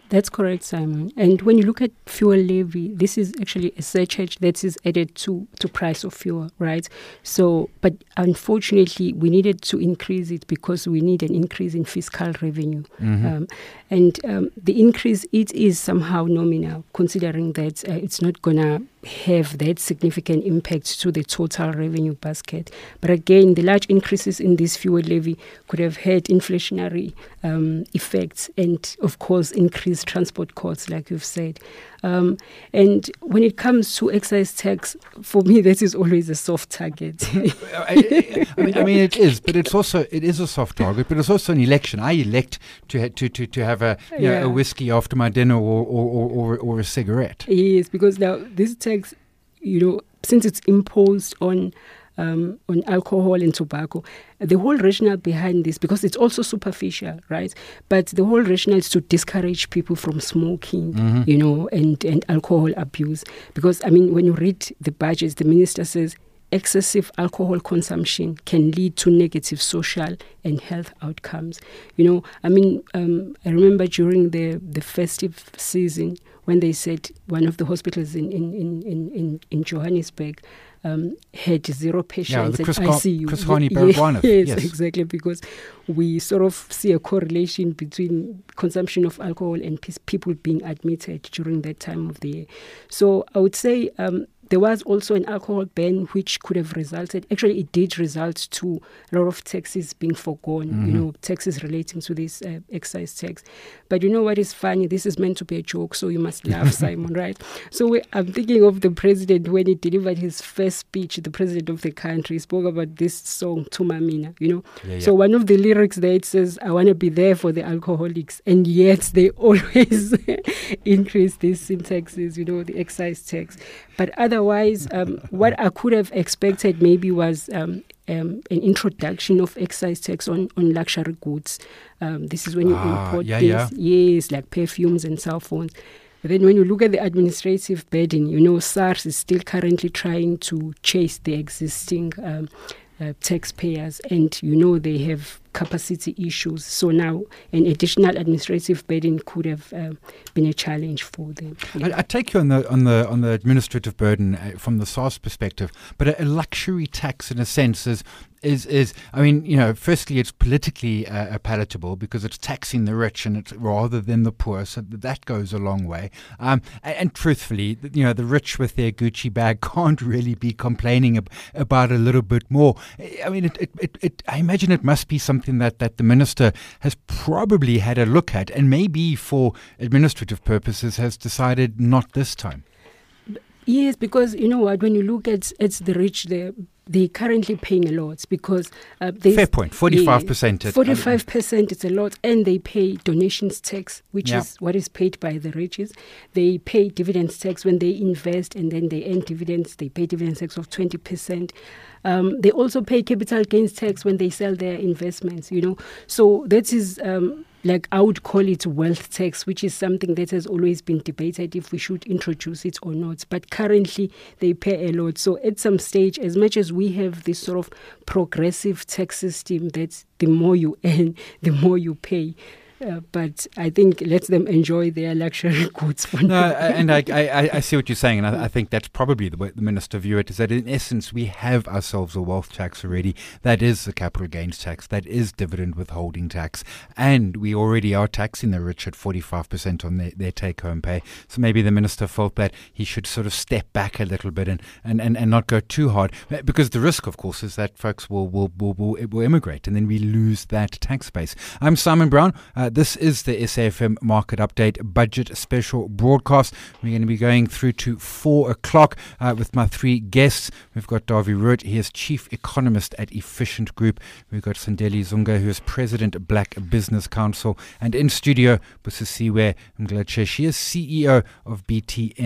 That's correct, Simon. And when you look at fuel levy, this is actually a surcharge that is added to, to price of fuel, right? So, but unfortunately, we needed to increase it because we need an increase in fiscal revenue. Mm-hmm. Um, and um, the increase, it is somehow nominal, considering that uh, it's not going to have that significant impact to the total revenue basket. But again, the large increases in this fuel levy could have had inflationary um, effects and, of course, increased transport costs, like you've said. Um, and when it comes to excise tax, for me, that is always a soft target. I, I, mean, I mean, it is, but it's also it is a soft target. But it's also an election. I elect to ha- to to to have a you yeah. know, a whiskey after my dinner or or, or or a cigarette. Yes, because now this tax, you know, since it's imposed on. Um, on alcohol and tobacco. The whole rationale behind this, because it's also superficial, right? But the whole rationale is to discourage people from smoking, mm-hmm. you know, and, and alcohol abuse. Because, I mean, when you read the budgets, the minister says excessive alcohol consumption can lead to negative social and health outcomes. You know, I mean, um, I remember during the, the festive season when they said one of the hospitals in, in, in, in, in Johannesburg Um, had zero patients yeah, at I C U. Chris Hani Baragwanath. Yes, yes, exactly, because we sort of see a correlation between consumption of alcohol and pe- people being admitted during that time of the year. So I would say um, there was also an alcohol ban which could have resulted, actually it did result to a lot of taxes being forgone, mm-hmm. you know, taxes relating to this uh, excise tax. But you know what is funny? This is meant to be a joke, so you must laugh, Simon, right? So we, I'm thinking of the president when he delivered his first speech, the president of the country spoke about this song, Tumamina, you know. Yeah, yeah. So one of the lyrics there, it says, I want to be there for the alcoholics. And yet they always increase these taxes, you know, the excise tax. But otherwise, um, what I could have expected maybe was um, um, an introduction of excise tax on, on luxury goods. Um, this is when you ah, import yeah, things, yeah. yes, like perfumes and cell phones. But then when you look at the administrative burden, you know, SARS is still currently trying to chase the existing um, uh, taxpayers, and, you know, they have capacity issues. So now an additional administrative burden could have uh, been a challenge for them. Yeah. I, I take you on the on the on the administrative burden uh, from the SARS perspective, but a, a luxury tax in a sense is is is I mean, you know, firstly it's politically uh, palatable because it's taxing the rich and it's rather than the poor, so that goes a long way. Um, and, and truthfully, you know, the rich with their Gucci bag can't really be complaining ab- about a little bit more. I mean, it, it, it, it I imagine it must be something that, that the minister has probably had a look at and maybe for administrative purposes has decided not this time. Yes, because, you know what, when you look at, at the rich, they're, they're currently paying a lot because... Uh, Fair point, forty-five percent. Yeah, forty-five percent, it's a lot, and they pay donations tax, which yeah. is what is paid by the riches. They pay dividends tax when they invest and then they earn dividends. They pay dividends tax of twenty percent. Um, they also pay capital gains tax when they sell their investments, you know. So that is... Um, Like I would call it wealth tax, which is something that has always been debated if we should introduce it or not. But currently they pay a lot. So at some stage, as much as we have this sort of progressive tax system that the more you earn, the more you pay. Uh, but I think let them enjoy their luxury goods for now. No, and I, I, I see what you're saying, and I, I think that's probably the way the minister view it, is that in essence we have ourselves a wealth tax already. That is the capital gains tax, that is dividend withholding tax, and we already are taxing the rich at forty-five percent on their, their take-home pay. So maybe the minister felt that he should sort of step back a little bit and, and, and, and not go too hard, because the risk, of course, is that folks will, will, will, will, will immigrate, and then we lose that tax base. I'm Simon Brown. Uh, This is the S A F M Market Update Budget Special Broadcast. We're going to be going through to four o'clock uh, with my three guests. We've got Davy Root, he is Chief Economist at Efficient Group. We've got Sandeli Zunga, who is President of Black Business Council. And in studio, Busisiwe Mglache, she is C E O of B T M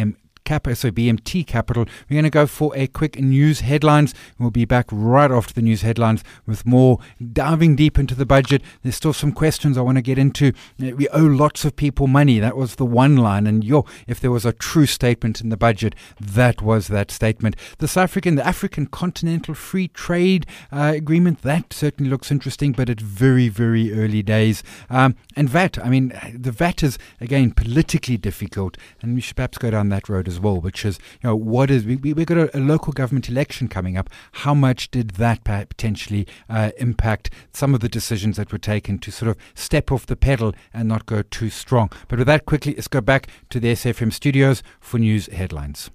Cap, so B M T Capital. We're going to go for a quick news headlines. We'll be back right after the news headlines with more diving deep into the budget. There's still some questions I want to get into. We owe lots of people money. That was the one line. And yo, if there was a true statement in the budget, that was that statement. The South African, the African Continental Free Trade uh, Agreement, that certainly looks interesting, but it's very, very early days. Um, and V A T, I mean, the V A T is, again, politically difficult, and we should perhaps go down that road as well, which is, you know, what is, we, we, we've got a, a local government election coming up. How much did that potentially uh, impact some of the decisions that were taken to sort of step off the pedal and not go too strong? But with that, quickly, let's go back to the S A F M studios for news headlines.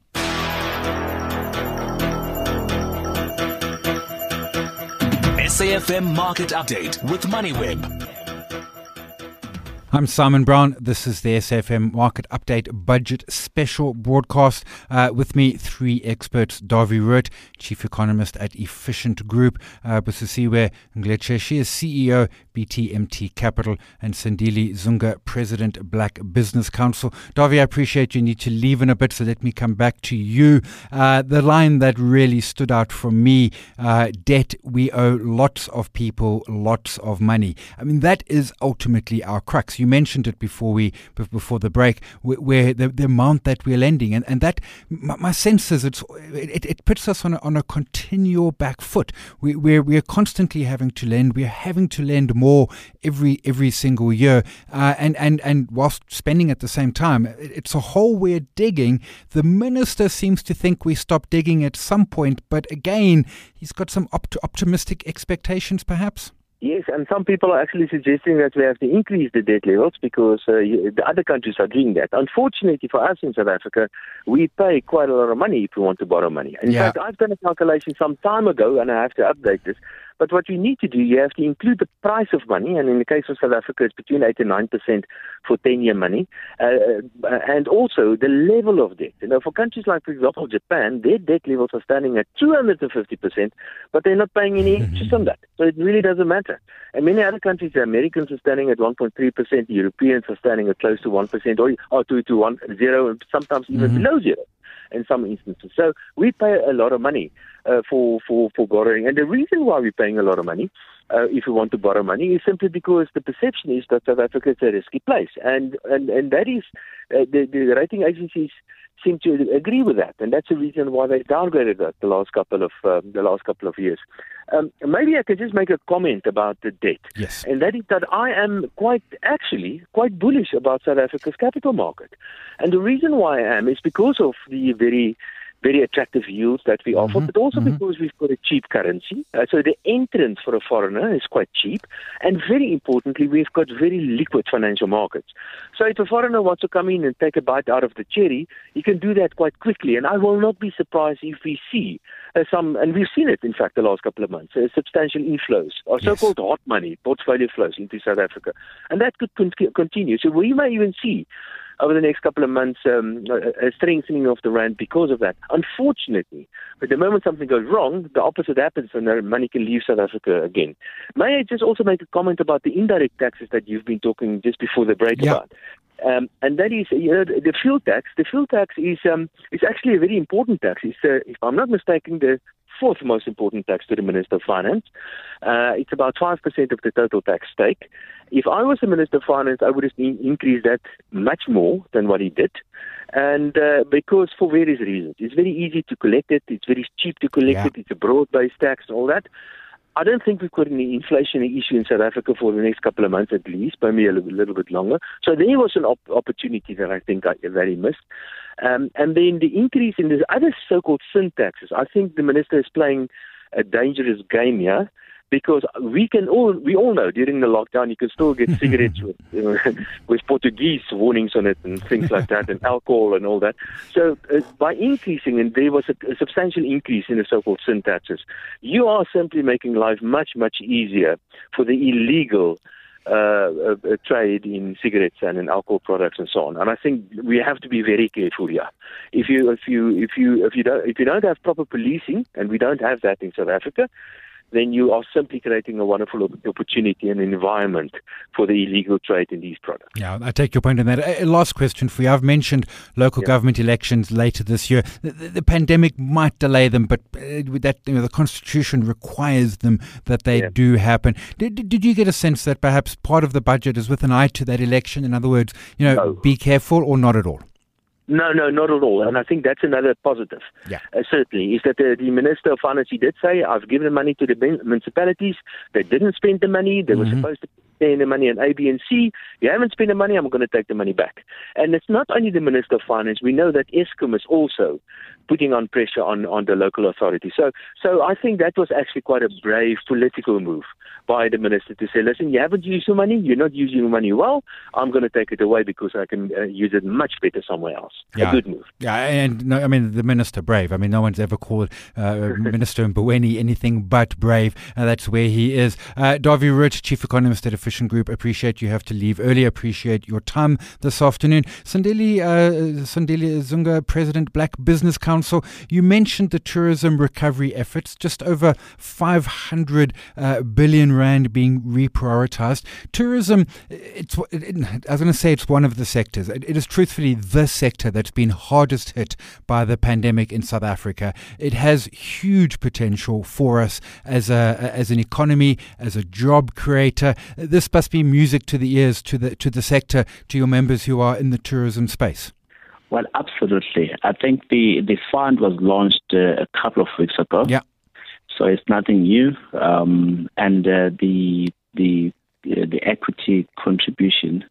S A F M Market Update with MoneyWeb. I'm Simon Brown. This is the S A F M Market Update Budget Special Broadcast. Uh, with me, three experts. Dawie Rood, Chief Economist at Efficient Group. Uh, Busisiwe Ngleche, she is C E O, B T M T Capital. And Sandile Zunga, President, Black Business Council. Dawie, I appreciate you need to leave in a bit, so let me come back to you. Uh, the line that really stood out for me, uh, debt, we owe lots of people lots of money. I mean, that is ultimately our crux. You mentioned it before we before the break, where the, the amount that we're lending, and, and that my, my sense is it's it, it puts us on a, on a continual back foot. We we're we're constantly having to lend. We're having to lend more every every single year, uh, and and and whilst spending at the same time. It's a hole we're digging. The minister seems to think we stop digging at some point, but again, he's got some opt- optimistic expectations, perhaps. Yes, and some people are actually suggesting that we have to increase the debt levels because uh, the other countries are doing that. Unfortunately for us in South Africa, we pay quite a lot of money if we want to borrow money. In yeah. fact, I've done a calculation some time ago, and I have to update this. But what you need to do, you have to include the price of money, and in the case of South Africa, it's between eight and nine percent for ten-year money, uh, and also the level of debt. You know, for countries like, for example, Japan, their debt levels are standing at two hundred fifty percent, but they're not paying any interest on that. So it really doesn't matter. And many other countries, the Americans are standing at one point three percent, the Europeans are standing at close to one percent, or, or to, to one, zero, and sometimes even mm-hmm. below zero in some instances. So we pay a lot of money uh, for, for, for borrowing. And the reason why we're paying a lot of money, uh, if we want to borrow money, is simply because the perception is that South Africa is a risky place. And, and, and that is, uh, the, the rating agencies seem to agree with that, and that's the reason why they downgraded that the last couple of uh, the last couple of years. Um, maybe I could just make a comment about the debt, yes, and that is that I am quite actually quite bullish about South Africa's capital market, and the reason why I am is because of the very very attractive yields that we offer, mm-hmm. but also mm-hmm. because we've got a cheap currency. Uh, so the entrance for a foreigner is quite cheap. And very importantly, we've got very liquid financial markets. So if a foreigner wants to come in and take a bite out of the cherry, he can do that quite quickly. And I will not be surprised if we see uh, some, and we've seen it, in fact, the last couple of months, uh, substantial inflows, or yes. so-called hot money, portfolio flows into South Africa. And that could con- continue. So we may even see over the next couple of months, um, a strengthening of the rand because of that. Unfortunately, but the moment something goes wrong, the opposite happens and the money can leave South Africa again. May I just also make a comment about the indirect taxes that you've been talking just before the break yeah. about? Um, and that is, you know, the fuel tax. The fuel tax is um, is actually a very important tax. It's, uh, if I'm not mistaken, the fourth most important tax to the Minister of Finance. Uh, it's about five percent of the total tax stake. If I was the Minister of Finance, I would have increased that much more than what he did. And uh, because for various reasons. It's very easy to collect it. It's very cheap to collect yeah. it. It's a broad-based tax and all that. I don't think we've got any inflationary issue in South Africa for the next couple of months at least, maybe a little, little bit longer. So there was an op- opportunity that I think I very missed. Um, and then the increase in the other so-called sin taxes. I think the minister is playing a dangerous game here, because we can all we all know during the lockdown you can still get cigarettes with uh, with Portuguese warnings on it and things like that, and alcohol and all that. So uh, by increasing, and there was a, a substantial increase in the so-called sin taxes, you are simply making life much much easier for the illegal Uh, uh, uh, trade in cigarettes and in alcohol products and so on. And I think we have to be very careful here. If you if you if you if you don't if you don't have proper policing, and we don't have that in South Africa, then you are simply creating a wonderful opportunity and environment for the illegal trade in these products. Yeah, I take your point on that. A last question for you. I've mentioned local yeah. government elections later this year. The, the, the pandemic might delay them, but with that, you know, the Constitution requires them that they yeah. do happen. Did, did you get a sense that perhaps part of the budget is with an eye to that election? In other words, you know, no. be careful, or not at all? No, no, not at all. And I think that's another positive, yeah. uh, certainly, is that the, the Minister of Finance, he did say, I've given the money to the municipalities. They didn't spend the money. They mm-hmm. were supposed to spend the money on A, B, and C. You haven't spent the money, I'm going to take the money back. And it's not only the Minister of Finance. We know that Eskom is also putting on pressure on, on the local authorities. So, so I think that was actually quite a brave political move by the minister to say, listen, you haven't used your money, you're not using your money well, I'm going to take it away because I can uh, use it much better somewhere else. Yeah. A good move. Yeah, and no, I mean, the minister brave. I mean, no one's ever called uh, Minister Mboweni anything but brave. Uh, that's where he is. Uh, Davy Rich, Chief Economist at Efficient Group, appreciate you have to leave early. Appreciate your time this afternoon. Sandile, uh, Sandile Zunga, President, Black Business Council, you mentioned the tourism recovery efforts, just over five hundred uh, billion rand being reprioritized. Tourism, it's, it, I was going to say it's one of the sectors. It, it is truthfully the sector that's been hardest hit by the pandemic in South Africa. It has huge potential for us as a as an economy, as a job creator. This must be music to the ears to the to the sector, to your members who are in the tourism space. Well, absolutely. I think the, the fund was launched uh, a couple of weeks ago. Yeah. So it's nothing new, um, and uh, the the uh, the equity contribution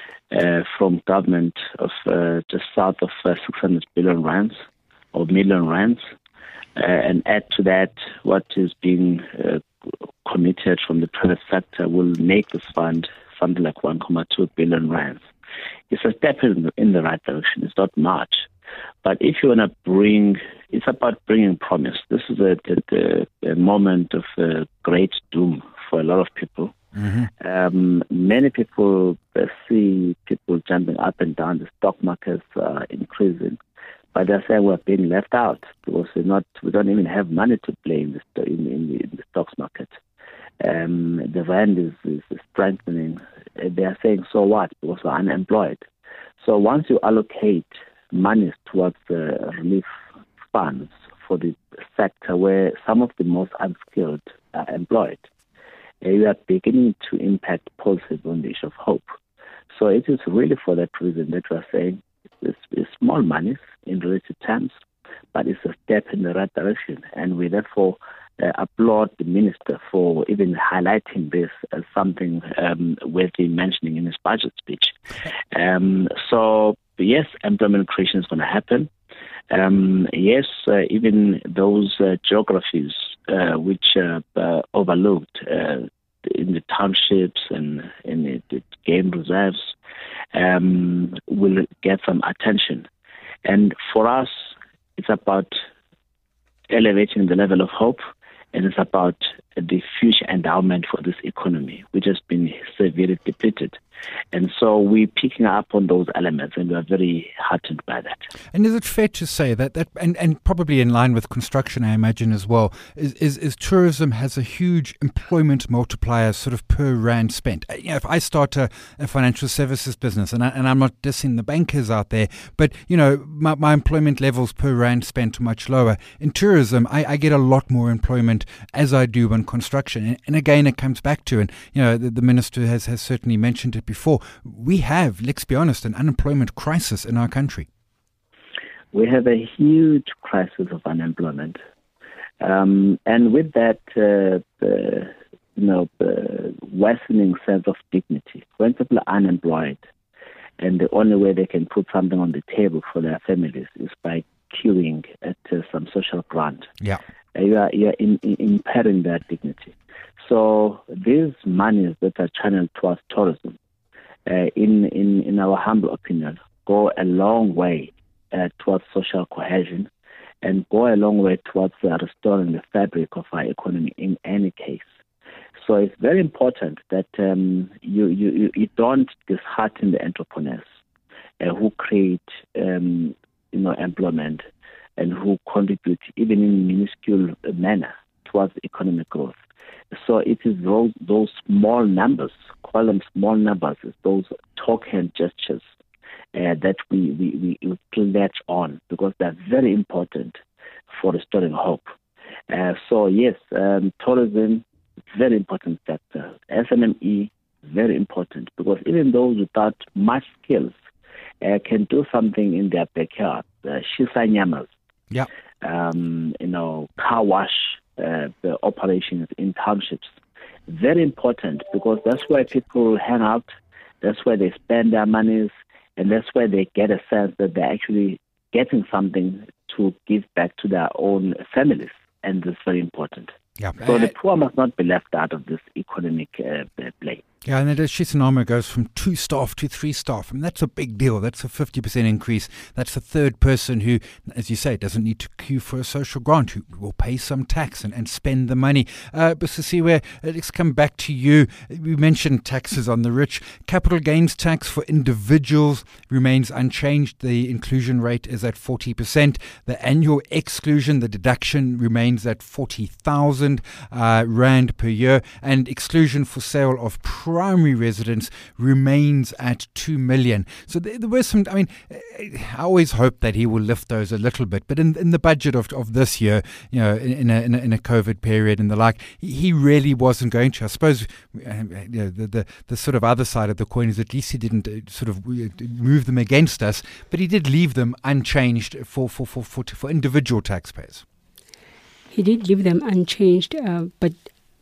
uh, from government of uh, just south of uh, six hundred billion rands or million rands, uh, and add to that what is being uh, committed from the private sector will make this fund something like one point two billion rands. It's a step in the, in the right direction. It's not much. But if you want to bring, it's about bringing promise. This is a, a, a moment of uh, great doom for a lot of people. Mm-hmm. Um, many people uh, see people jumping up and down. The stock markets are increasing, but they're saying we're being left out because we're not. We don't even have money to play in the in, in the, in the stocks market. Um, the rand is, is strengthening. They are saying, so what? Because we're unemployed. So once you allocate money towards the relief funds for the sector where some of the most unskilled are employed, you are beginning to impact policies on the issue of hope. So it is really for that reason that we are saying it's, it's small money in relative terms, but it's a step in the right direction. And we therefore uh, applaud the minister for even highlighting this as something um, worthy mentioning in his budget speech. Um, so, yes, employment creation is going to happen. Um, yes, uh, even those uh, geographies uh, which are uh, overlooked uh, in the townships and in the, the game reserves um, will get some attention. And for us, it's about elevating the level of hope, and it's about the future endowment for this economy, which has been severely depleted. And so we're picking up on those elements, and we're very heartened by that. And is it fair to say that, that and, and probably in line with construction, I imagine as well, is, is, is tourism has a huge employment multiplier sort of per rand spent? You know, if I start a, a financial services business, and, I, and I'm not dissing the bankers out there, but, you know, my, my employment levels per rand spent are much lower. In tourism, I, I get a lot more employment as I do in construction. And, and again, it comes back to, and, you know, the, the minister has, has certainly mentioned it before, we have, let's be honest, an unemployment crisis in our country. We have a huge crisis of unemployment. Um, and with that, uh, the, you know, the worsening sense of dignity. When people are unemployed and the only way they can put something on the table for their families is by queuing at uh, some social grant. Yeah. Uh, you are, you are in, in, impairing their dignity. So these monies that are channeled towards tourism, Uh, in, in, in our humble opinion, go a long way uh, towards social cohesion and go a long way towards uh, restoring the fabric of our economy in any case. So it's very important that um, you, you, you don't dishearten the entrepreneurs uh, who create um, you know, employment and who contribute even in a minuscule manner towards economic growth. So it is those, those small numbers, call them small numbers, those token gestures uh, that we, we, we pledge on, because they're very important for restoring hope. Uh, so yes, um, tourism, very important sector. S M M E, very important, because even those without much skills uh, can do something in their backyard. Uh, Shisanyamas, yeah. um, you know, car wash uh, the operations in townships. Very important, because that's where people hang out, that's where they spend their monies, and that's where they get a sense that they're actually getting something to give back to their own families, and that's very important. Yeah. So the poor must not be left out of this economic uh, play. Yeah, and the Shisanama goes from two staff to three staff. I mean, that's a big deal. That's a fifty percent increase. That's a third person who, as you say, doesn't need to queue for a social grant, who will pay some tax and, and spend the money. Uh, Busisiwe, let's come back to you. We mentioned taxes on the rich. Capital gains tax for individuals remains unchanged. The inclusion rate is at forty percent. The annual exclusion, the deduction, remains at forty thousand uh, rand per year. And exclusion for sale of primary residence remains at two million. So there, there were some, I mean, I always hope that he will lift those a little bit, but in, in the budget of, of this year, you know, in a, in a, in a COVID period and the like, he really wasn't going to. I suppose, you know, the, the, the sort of other side of the coin is at least he didn't sort of move them against us, but he did leave them unchanged for, for, for, for, for individual taxpayers. He did leave them unchanged, uh, but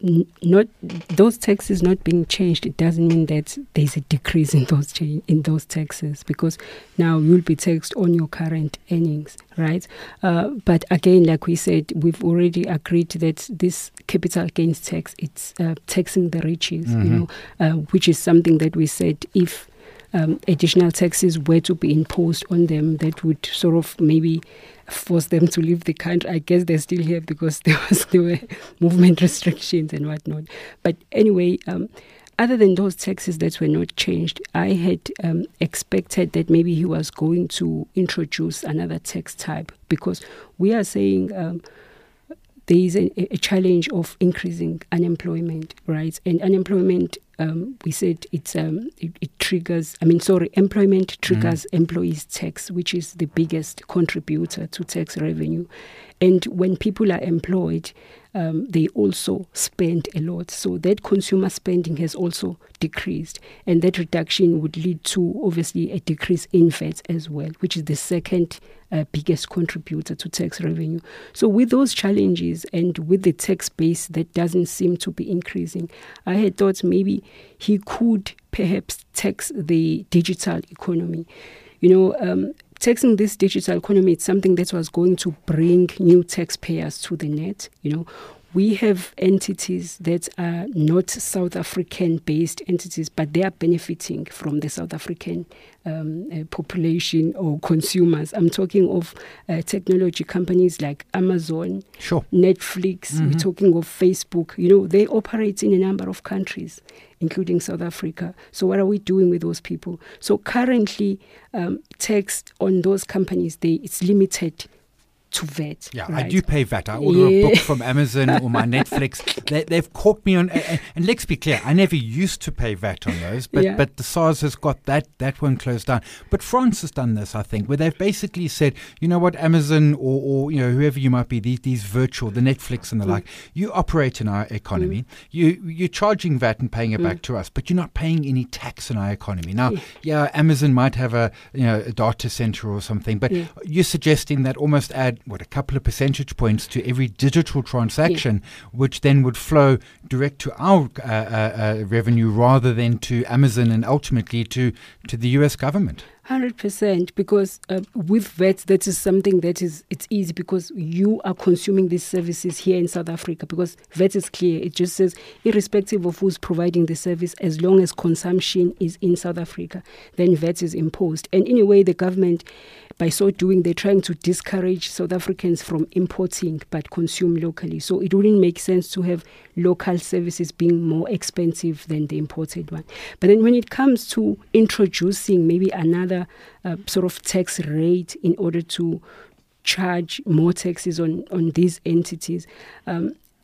not those taxes not being changed, it doesn't mean that there's a decrease in those cha- in those taxes, because now you'll be taxed on your current earnings, right? Uh, but again, like we said, we've already agreed that this capital gains tax, it's uh, taxing the riches, mm-hmm. you know, uh, which is something that we said if um, additional taxes were to be imposed on them, that would sort of maybe force them to leave the country. I guess they're still here because there was there were movement restrictions and whatnot. But anyway, um, other than those taxes that were not changed, I had um, expected that maybe he was going to introduce another tax type, because we are saying um, there is a, a challenge of increasing unemployment, right? And unemployment, um, we said it's um, it, it triggers, I mean, sorry, employment triggers mm. employees' tax, which is the biggest contributor to tax revenue. And when people are employed, um, they also spend a lot. So that consumer spending has also decreased. And that reduction would lead to, obviously, a decrease in V A T as well, which is the second uh, biggest contributor to tax revenue. So with those challenges and with the tax base that doesn't seem to be increasing, I had thought maybe he could perhaps tax the digital economy. You know, um, taxing this digital economy, it's something that was going to bring new taxpayers to the net. You know, we have entities that are not South African-based entities, but they are benefiting from the South African um, uh, population or consumers. I'm talking of uh, technology companies like Amazon, sure. Netflix, mm-hmm. we're talking of Facebook. You know, they operate in a number of countries, including South Africa. So what are we doing with those people? So currently, um, tax on those companies, they it's limited to V A T. Yeah, right? I do pay V A T. I order yeah. a book from Amazon or my Netflix. They, they've caught me on, and, and let's be clear, I never used to pay V A T on those, but, yeah. but the SARS has got that, that one closed down. But France has done this, I think, where they've basically said, you know what, Amazon or, or you know, whoever you might be, these, these virtual, the Netflix and the mm. like, you operate in our economy. Mm. You, you're charging V A T and paying it mm. back to us, but you're not paying any tax in our economy. Now, yeah, yeah Amazon might have a, you know, a data center or something, but yeah. you're suggesting that almost add, what, a couple of percentage points to every digital transaction, yeah. which then would flow direct to our uh, uh, uh, revenue rather than to Amazon and ultimately to, to the U S government. one hundred percent, because uh, with V A T, that is something that is, it's easy because you are consuming these services here in South Africa, because V A T is clear. It just says, irrespective of who's providing the service, as long as consumption is in South Africa, then V A T is imposed. And in a way, the government, by so doing, they're trying to discourage South Africans from importing but consume locally. So it wouldn't make sense to have local services being more expensive than the imported one. But then when it comes to introducing maybe another uh, sort of tax rate in order to charge more taxes on, on these entities, um,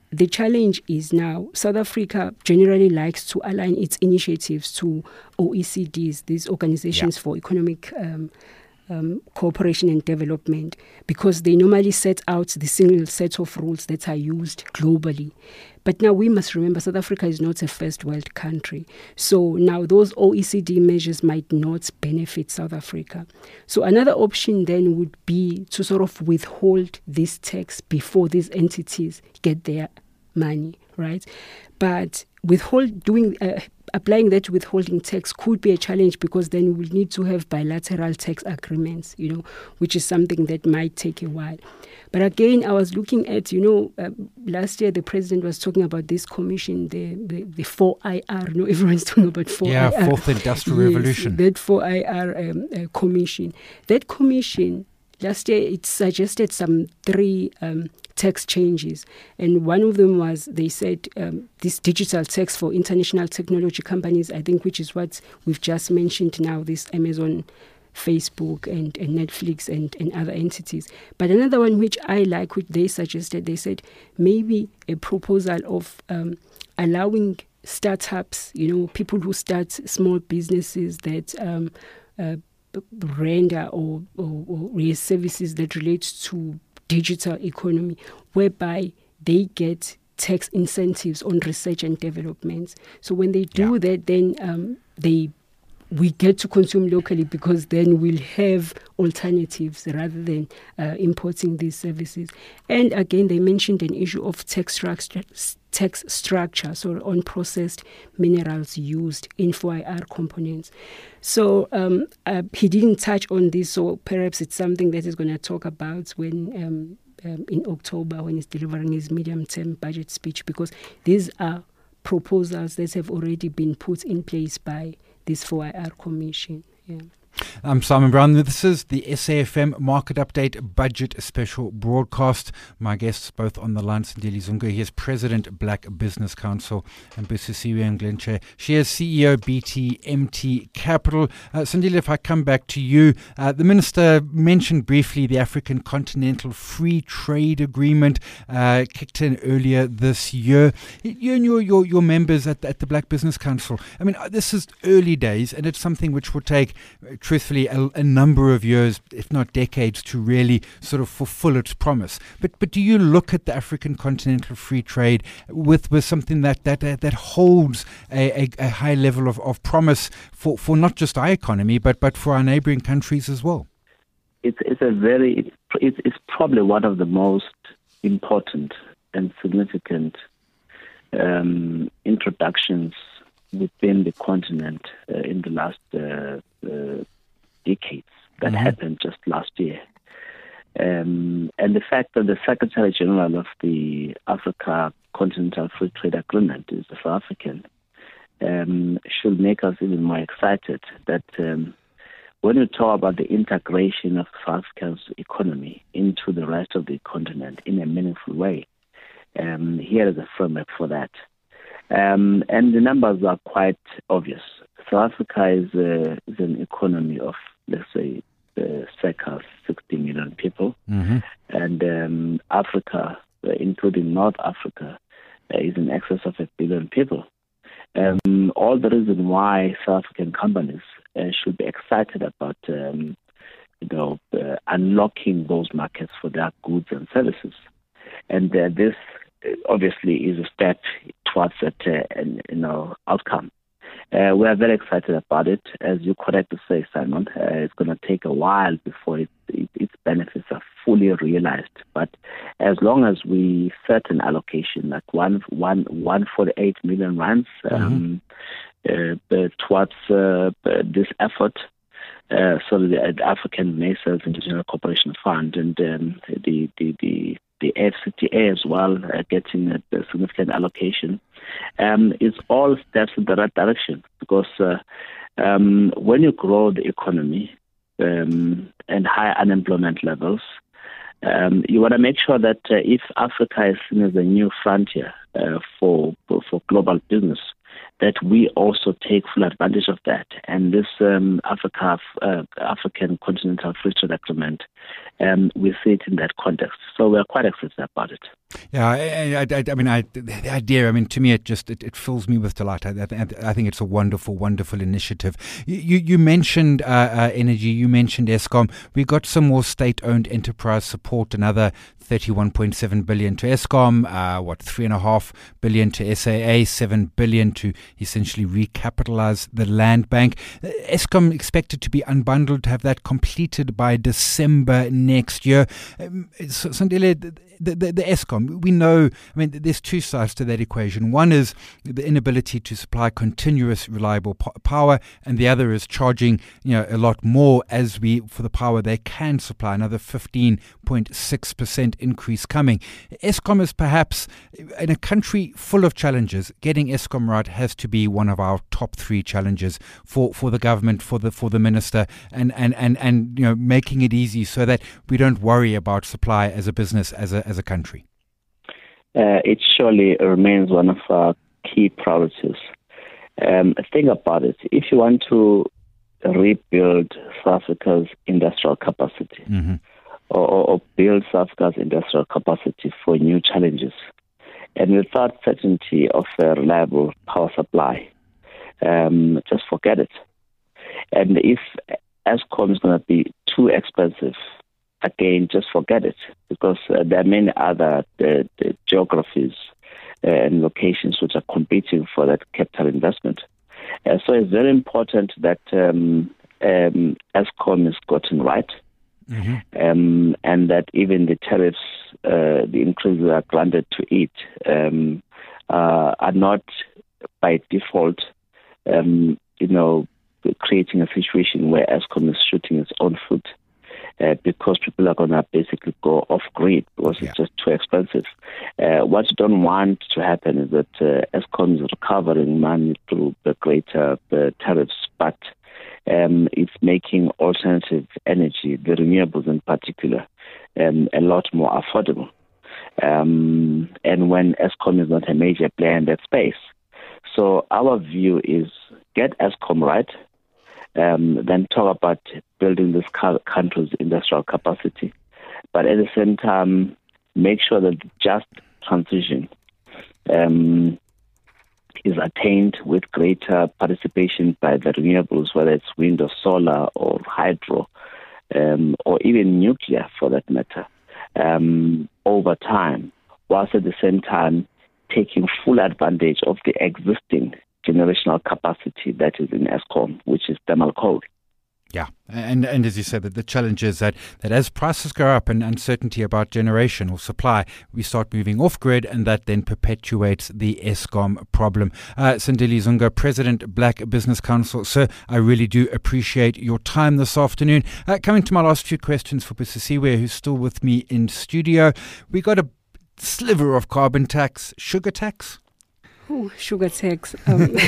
the challenge is now South Africa generally likes to align its initiatives to O E C D's, these organizations yeah. for economic um, um, cooperation and development, because they normally set out the single set of rules that are used globally. But now we must remember South Africa is not a first world country. So now those O E C D measures might not benefit South Africa. So another option then would be to sort of withhold this tax before these entities get their money, right? But withhold doing uh, applying that withholding tax could be a challenge, because then we'll need to have bilateral tax agreements, you know, which is something that might take a while. But again, I was looking at, you know, uh, last year the president was talking about this commission, the the, the four I R. You know, everyone's talking about four I R. Yeah, Fourth Industrial yes, Revolution. That four I R um, uh, commission. That commission, last year it suggested some three um, tax changes. And one of them was, they said, um, this digital tax for international technology companies, I think, which is what we've just mentioned now, this Amazon, Facebook and, and Netflix and, and other entities. But another one which I like, which they suggested, they said maybe a proposal of um, allowing startups, you know, people who start small businesses that um, uh, render or, or, or services that relate to digital economy, whereby they get tax incentives on research and development. So when they do yeah. that, then um, they we get to consume locally, because then we'll have alternatives rather than uh, importing these services. And again, they mentioned an issue of tax structure, tax structure, so on processed minerals used in four I R components. So um, uh, he didn't touch on this, so perhaps it's something that he's going to talk about when um, um, in October, when he's delivering his medium-term budget speech, because these are proposals that have already been put in place by this four I R commission. Yeah. I'm Simon Brown. This is the S A F M Market Update Budget Special Broadcast. My guests both on the line, Sandile Zunga. He is President, Black Business Council, and Busisiwe Nglenche. She is C E O, B T M T Capital. Uh, Sandile, if I come back to you, uh, the Minister mentioned briefly the African Continental Free Trade Agreement uh, kicked in earlier this year. You and your, your, your members at, at the Black Business Council, I mean, this is early days, and it's something which will take truthfully a, a number of years, if not decades, to really sort of fulfill its promise. But but do you look at the African Continental Free Trade with, with something that that that, that holds a, a, a high level of, of promise for, for not just our economy, but, but for our neighboring countries as well? It's it's a very it's it's probably one of the most important and significant um, introductions within the continent uh, in the last uh, uh, decades that mm-hmm. happened just last year. Um, and the fact that the Secretary General of the Africa Continental Free Trade Agreement is South African um, should make us even more excited that um, when we talk about the integration of South Africa's economy into the rest of the continent in a meaningful way, um, here is a framework for that. Um, and the numbers are quite obvious. South Africa is, uh, is an economy of, let's say, uh, circa sixty million people. Mm-hmm. And um, Africa, uh, including North Africa, uh, is in excess of a billion people. Um, all the reason why South African companies uh, should be excited about um, you know, uh, unlocking those markets for their goods and services. And uh, this obviously is a step towards that uh, you know, outcome. Uh, we are very excited about it. As you correctly say, Simon, uh, it's going to take a while before it, it, its benefits are fully realized. But as long as we set an allocation, like one, one, one forty-eight million rands um, mm-hmm. uh, towards uh, this effort, uh, so the, the African Masons International Cooperation Fund and um, the the the the F C T A as well, uh, getting a, a significant allocation. Um, it's all steps in the right direction, because uh, um, when you grow the economy um, and high unemployment levels, um, you want to make sure that uh, if Africa is seen as a new frontier uh, for, for for global business, that we also take full advantage of that. And this um, Africa, uh, African Continental Free Trade Agreement um, we see it in that context. So we're quite excited about it. Yeah, I, I, I mean, I, the idea, I mean, to me, it just, it, it fills me with delight. I, I, I think it's a wonderful, wonderful initiative. You, you, you mentioned uh, uh, energy, you mentioned Eskom. We got some more state-owned enterprise support, another thirty-one point seven billion to Eskom, uh, what, three and a half billion to S A A, seven billion to essentially recapitalize the land bank. Uh, Eskom expected to be unbundled, to have that completed by December next year. Um, so, Sandile, the, the, the Eskom, we know, I mean, there's two sides to that equation. One is the inability to supply continuous, reliable po- power, and the other is charging, you know, a lot more as we, for the power they can supply, another fifteen point six percent increase coming. Eskom is perhaps, in a country full of challenges, getting Eskom right has to be one of our top three challenges for, for the government, for the for the minister, and, and, and, and you know, making it easy so that we don't worry about supply as a business, as a as a country. Uh, it surely remains one of our key priorities. Um, think about it. If you want to rebuild South Africa's industrial capacity, mm-hmm. or, or build South Africa's industrial capacity for new challenges, and without certainty of a reliable power supply, um, just forget it. And if Eskom is going to be too expensive, again, just forget it, because uh, there are many other uh, geographies uh, and locations which are competing for that capital investment. Uh, so it's very important that um, um, Eskom is gotten right, mm-hmm. um, and that even the tariffs, uh, the increases that are granted to it, um, uh, are not by default, um, you know, creating a situation where Eskom is shooting its own foot. Uh, because people are going to basically go off-grid because yeah. it's just too expensive. Uh, what you don't want to happen is that uh, Eskom is recovering money through the greater uh, tariffs, but um, it's making alternative energy, the renewables in particular, um, a lot more affordable. Um, and when Eskom is not a major player in that space. So our view is get Eskom right, Um, then talk about building this country's industrial capacity. But at the same time, make sure that just transition um, is attained with greater participation by the renewables, whether it's wind or solar or hydro, um, or even nuclear for that matter, um, over time, whilst at the same time taking full advantage of the existing generational capacity that is in Eskom, which is thermal coal. Yeah, and and as you said, that the challenge is that, that as prices go up and uncertainty about generation or supply, we start moving off-grid, and that then perpetuates the Eskom problem. Uh, Sandile Zunga, President, Black Business Council. Sir, I really do appreciate your time this afternoon. Uh, coming to my last few questions for Busisiwe, who's still with me in studio. We got a sliver of carbon tax, sugar tax. Oh, sugar tax. Um,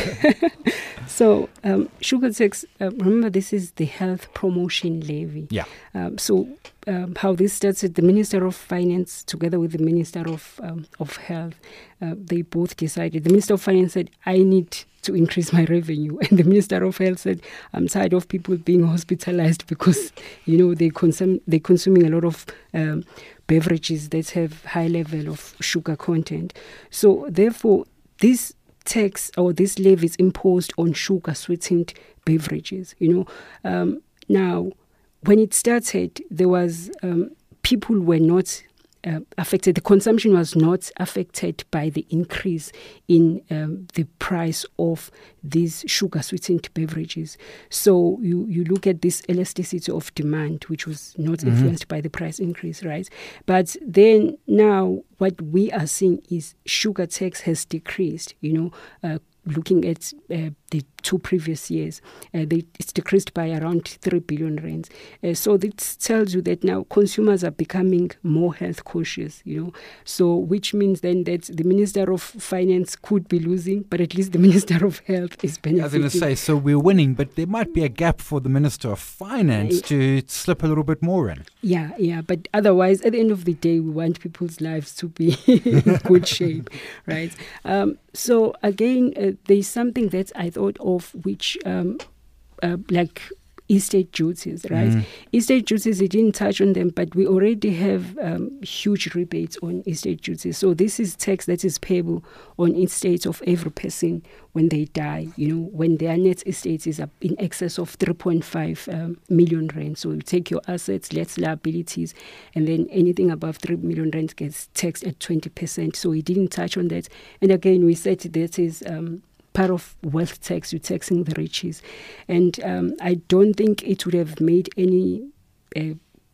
so, um, sugar tax, uh, remember, this is the health promotion levy. Yeah. Um, so, um, how this started, the Minister of Finance, together with the Minister of um, of Health, uh, they both decided. The Minister of Finance said, I need to increase my revenue. And the Minister of Health said, I'm tired of people being hospitalized because, you know, they consume, they're consuming a lot of um, beverages that have high level of sugar content. So, therefore, this tax or this levy is imposed on sugar sweetened beverages. You know, um, now when it started, there was um, people were not uh, affected. The consumption was not affected by the increase in um, the price of these sugar sweetened beverages. So you, you look at this elasticity of demand, which was not mm-hmm. influenced by the price increase, right? But then now what we are seeing is sugar tax has decreased, you know, uh, looking at uh, the two previous years, uh, they, it's decreased by around three billion rands. Uh, so this tells you that now consumers are becoming more health conscious, you know. So which means then that the Minister of Finance could be losing, but at least the Minister of Health is benefiting. I was going to say, so we're winning, but there might be a gap for the Minister of Finance to slip a little bit more in. Yeah, yeah. But otherwise, at the end of the day, we want people's lives to be in good shape, right? Um, so again, uh, there's something that I thought of which, um, uh, like estate duties, right? Mm. Estate duties, it didn't touch on them, but we already have um, huge rebates on estate duties. So this is tax that is payable on estates of every person when they die, you know, when their net estate is up in excess of three point five um, million rand. So you take your assets, less liabilities, and then anything above three million rand gets taxed at twenty percent. So we didn't touch on that. And again, we said that is um, part of wealth tax, you're taxing the riches. And um, I don't think it would have made any uh,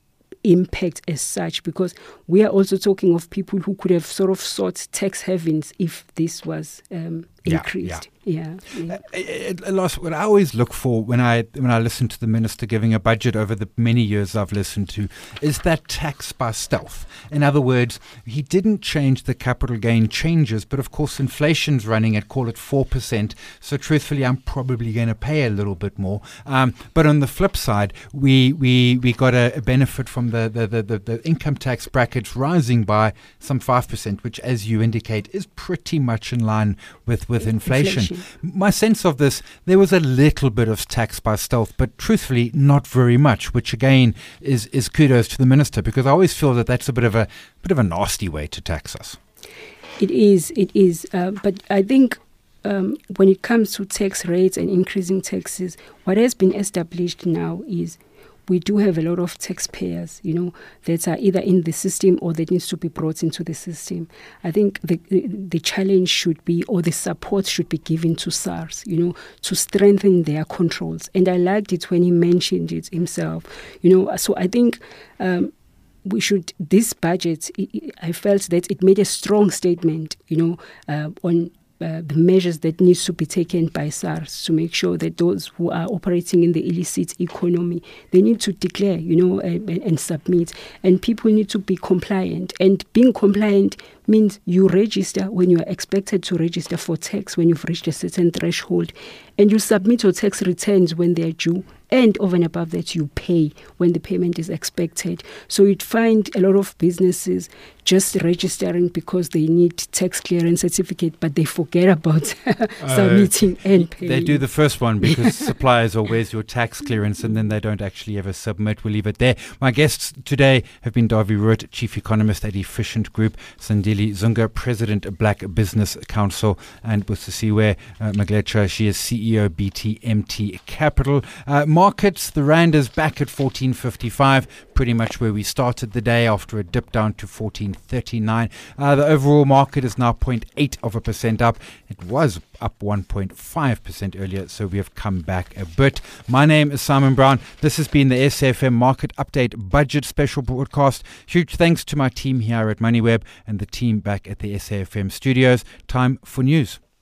impact as such, because we are also talking of people who could have sort of sought tax havens if this was um, increased. Yeah. yeah, yeah. Uh, uh, Loss, what I always look for when I when I listen to the minister giving a budget over the many years I've listened to is that tax by stealth. In other words, he didn't change the capital gain changes, but of course inflation's running at, call it four percent. So truthfully, I'm probably going to pay a little bit more. Um, but on the flip side, we we we got a, a benefit from the the, the, the the income tax brackets rising by some five percent, which, as you indicate, is pretty much in line with, with inflation. inflation. My sense of this, there was a little bit of tax by stealth, but truthfully, not very much, which again is, is kudos to the minister, because I always feel that that's a bit of a bit of a nasty way to tax us. It is, it is. Uh, but I think um, when it comes to tax rates and increasing taxes, what has been established now is we do have a lot of taxpayers, you know, that are either in the system or that needs to be brought into the system. I think the, the the challenge should be, or the support should be given to SARS, you know, to strengthen their controls. And I liked it when he mentioned it himself, you know. So I think um, we should, this budget, I felt that it made a strong statement, you know, uh, on Uh, the measures that needs to be taken by SARS to make sure that those who are operating in the illicit economy, they need to declare, you know, and, and submit. And people need to be compliant. And being compliant means you register when you are expected to register for tax, when you've reached a certain threshold, and you submit your tax returns when they are due. And over and above that, you pay when the payment is expected. So you'd find a lot of businesses just registering because they need tax clearance certificate, but they forget about submitting uh, and paying. They do the first one because suppliers are, where's your tax clearance? And then they don't actually ever submit. We'll leave it there. My guests today have been Dawie Rood, Chief Economist at Efficient Group, Sandile Zunga, President of Black Business Council, and Busisiwe uh, Maglecha, she is C E O B T M T Capital. Uh, Markets, the Rand is back at fourteen fifty-five, pretty much where we started the day after a dip down to fourteen thirty-nine. Uh, the overall market is now zero point eight of a percent up. It was up one point five percent earlier, so we have come back a bit. My name is Simon Brown. This has been the S A F M Market Update Budget Special Broadcast. Huge thanks to my team here at MoneyWeb and the team back at the S A F M studios. Time for news.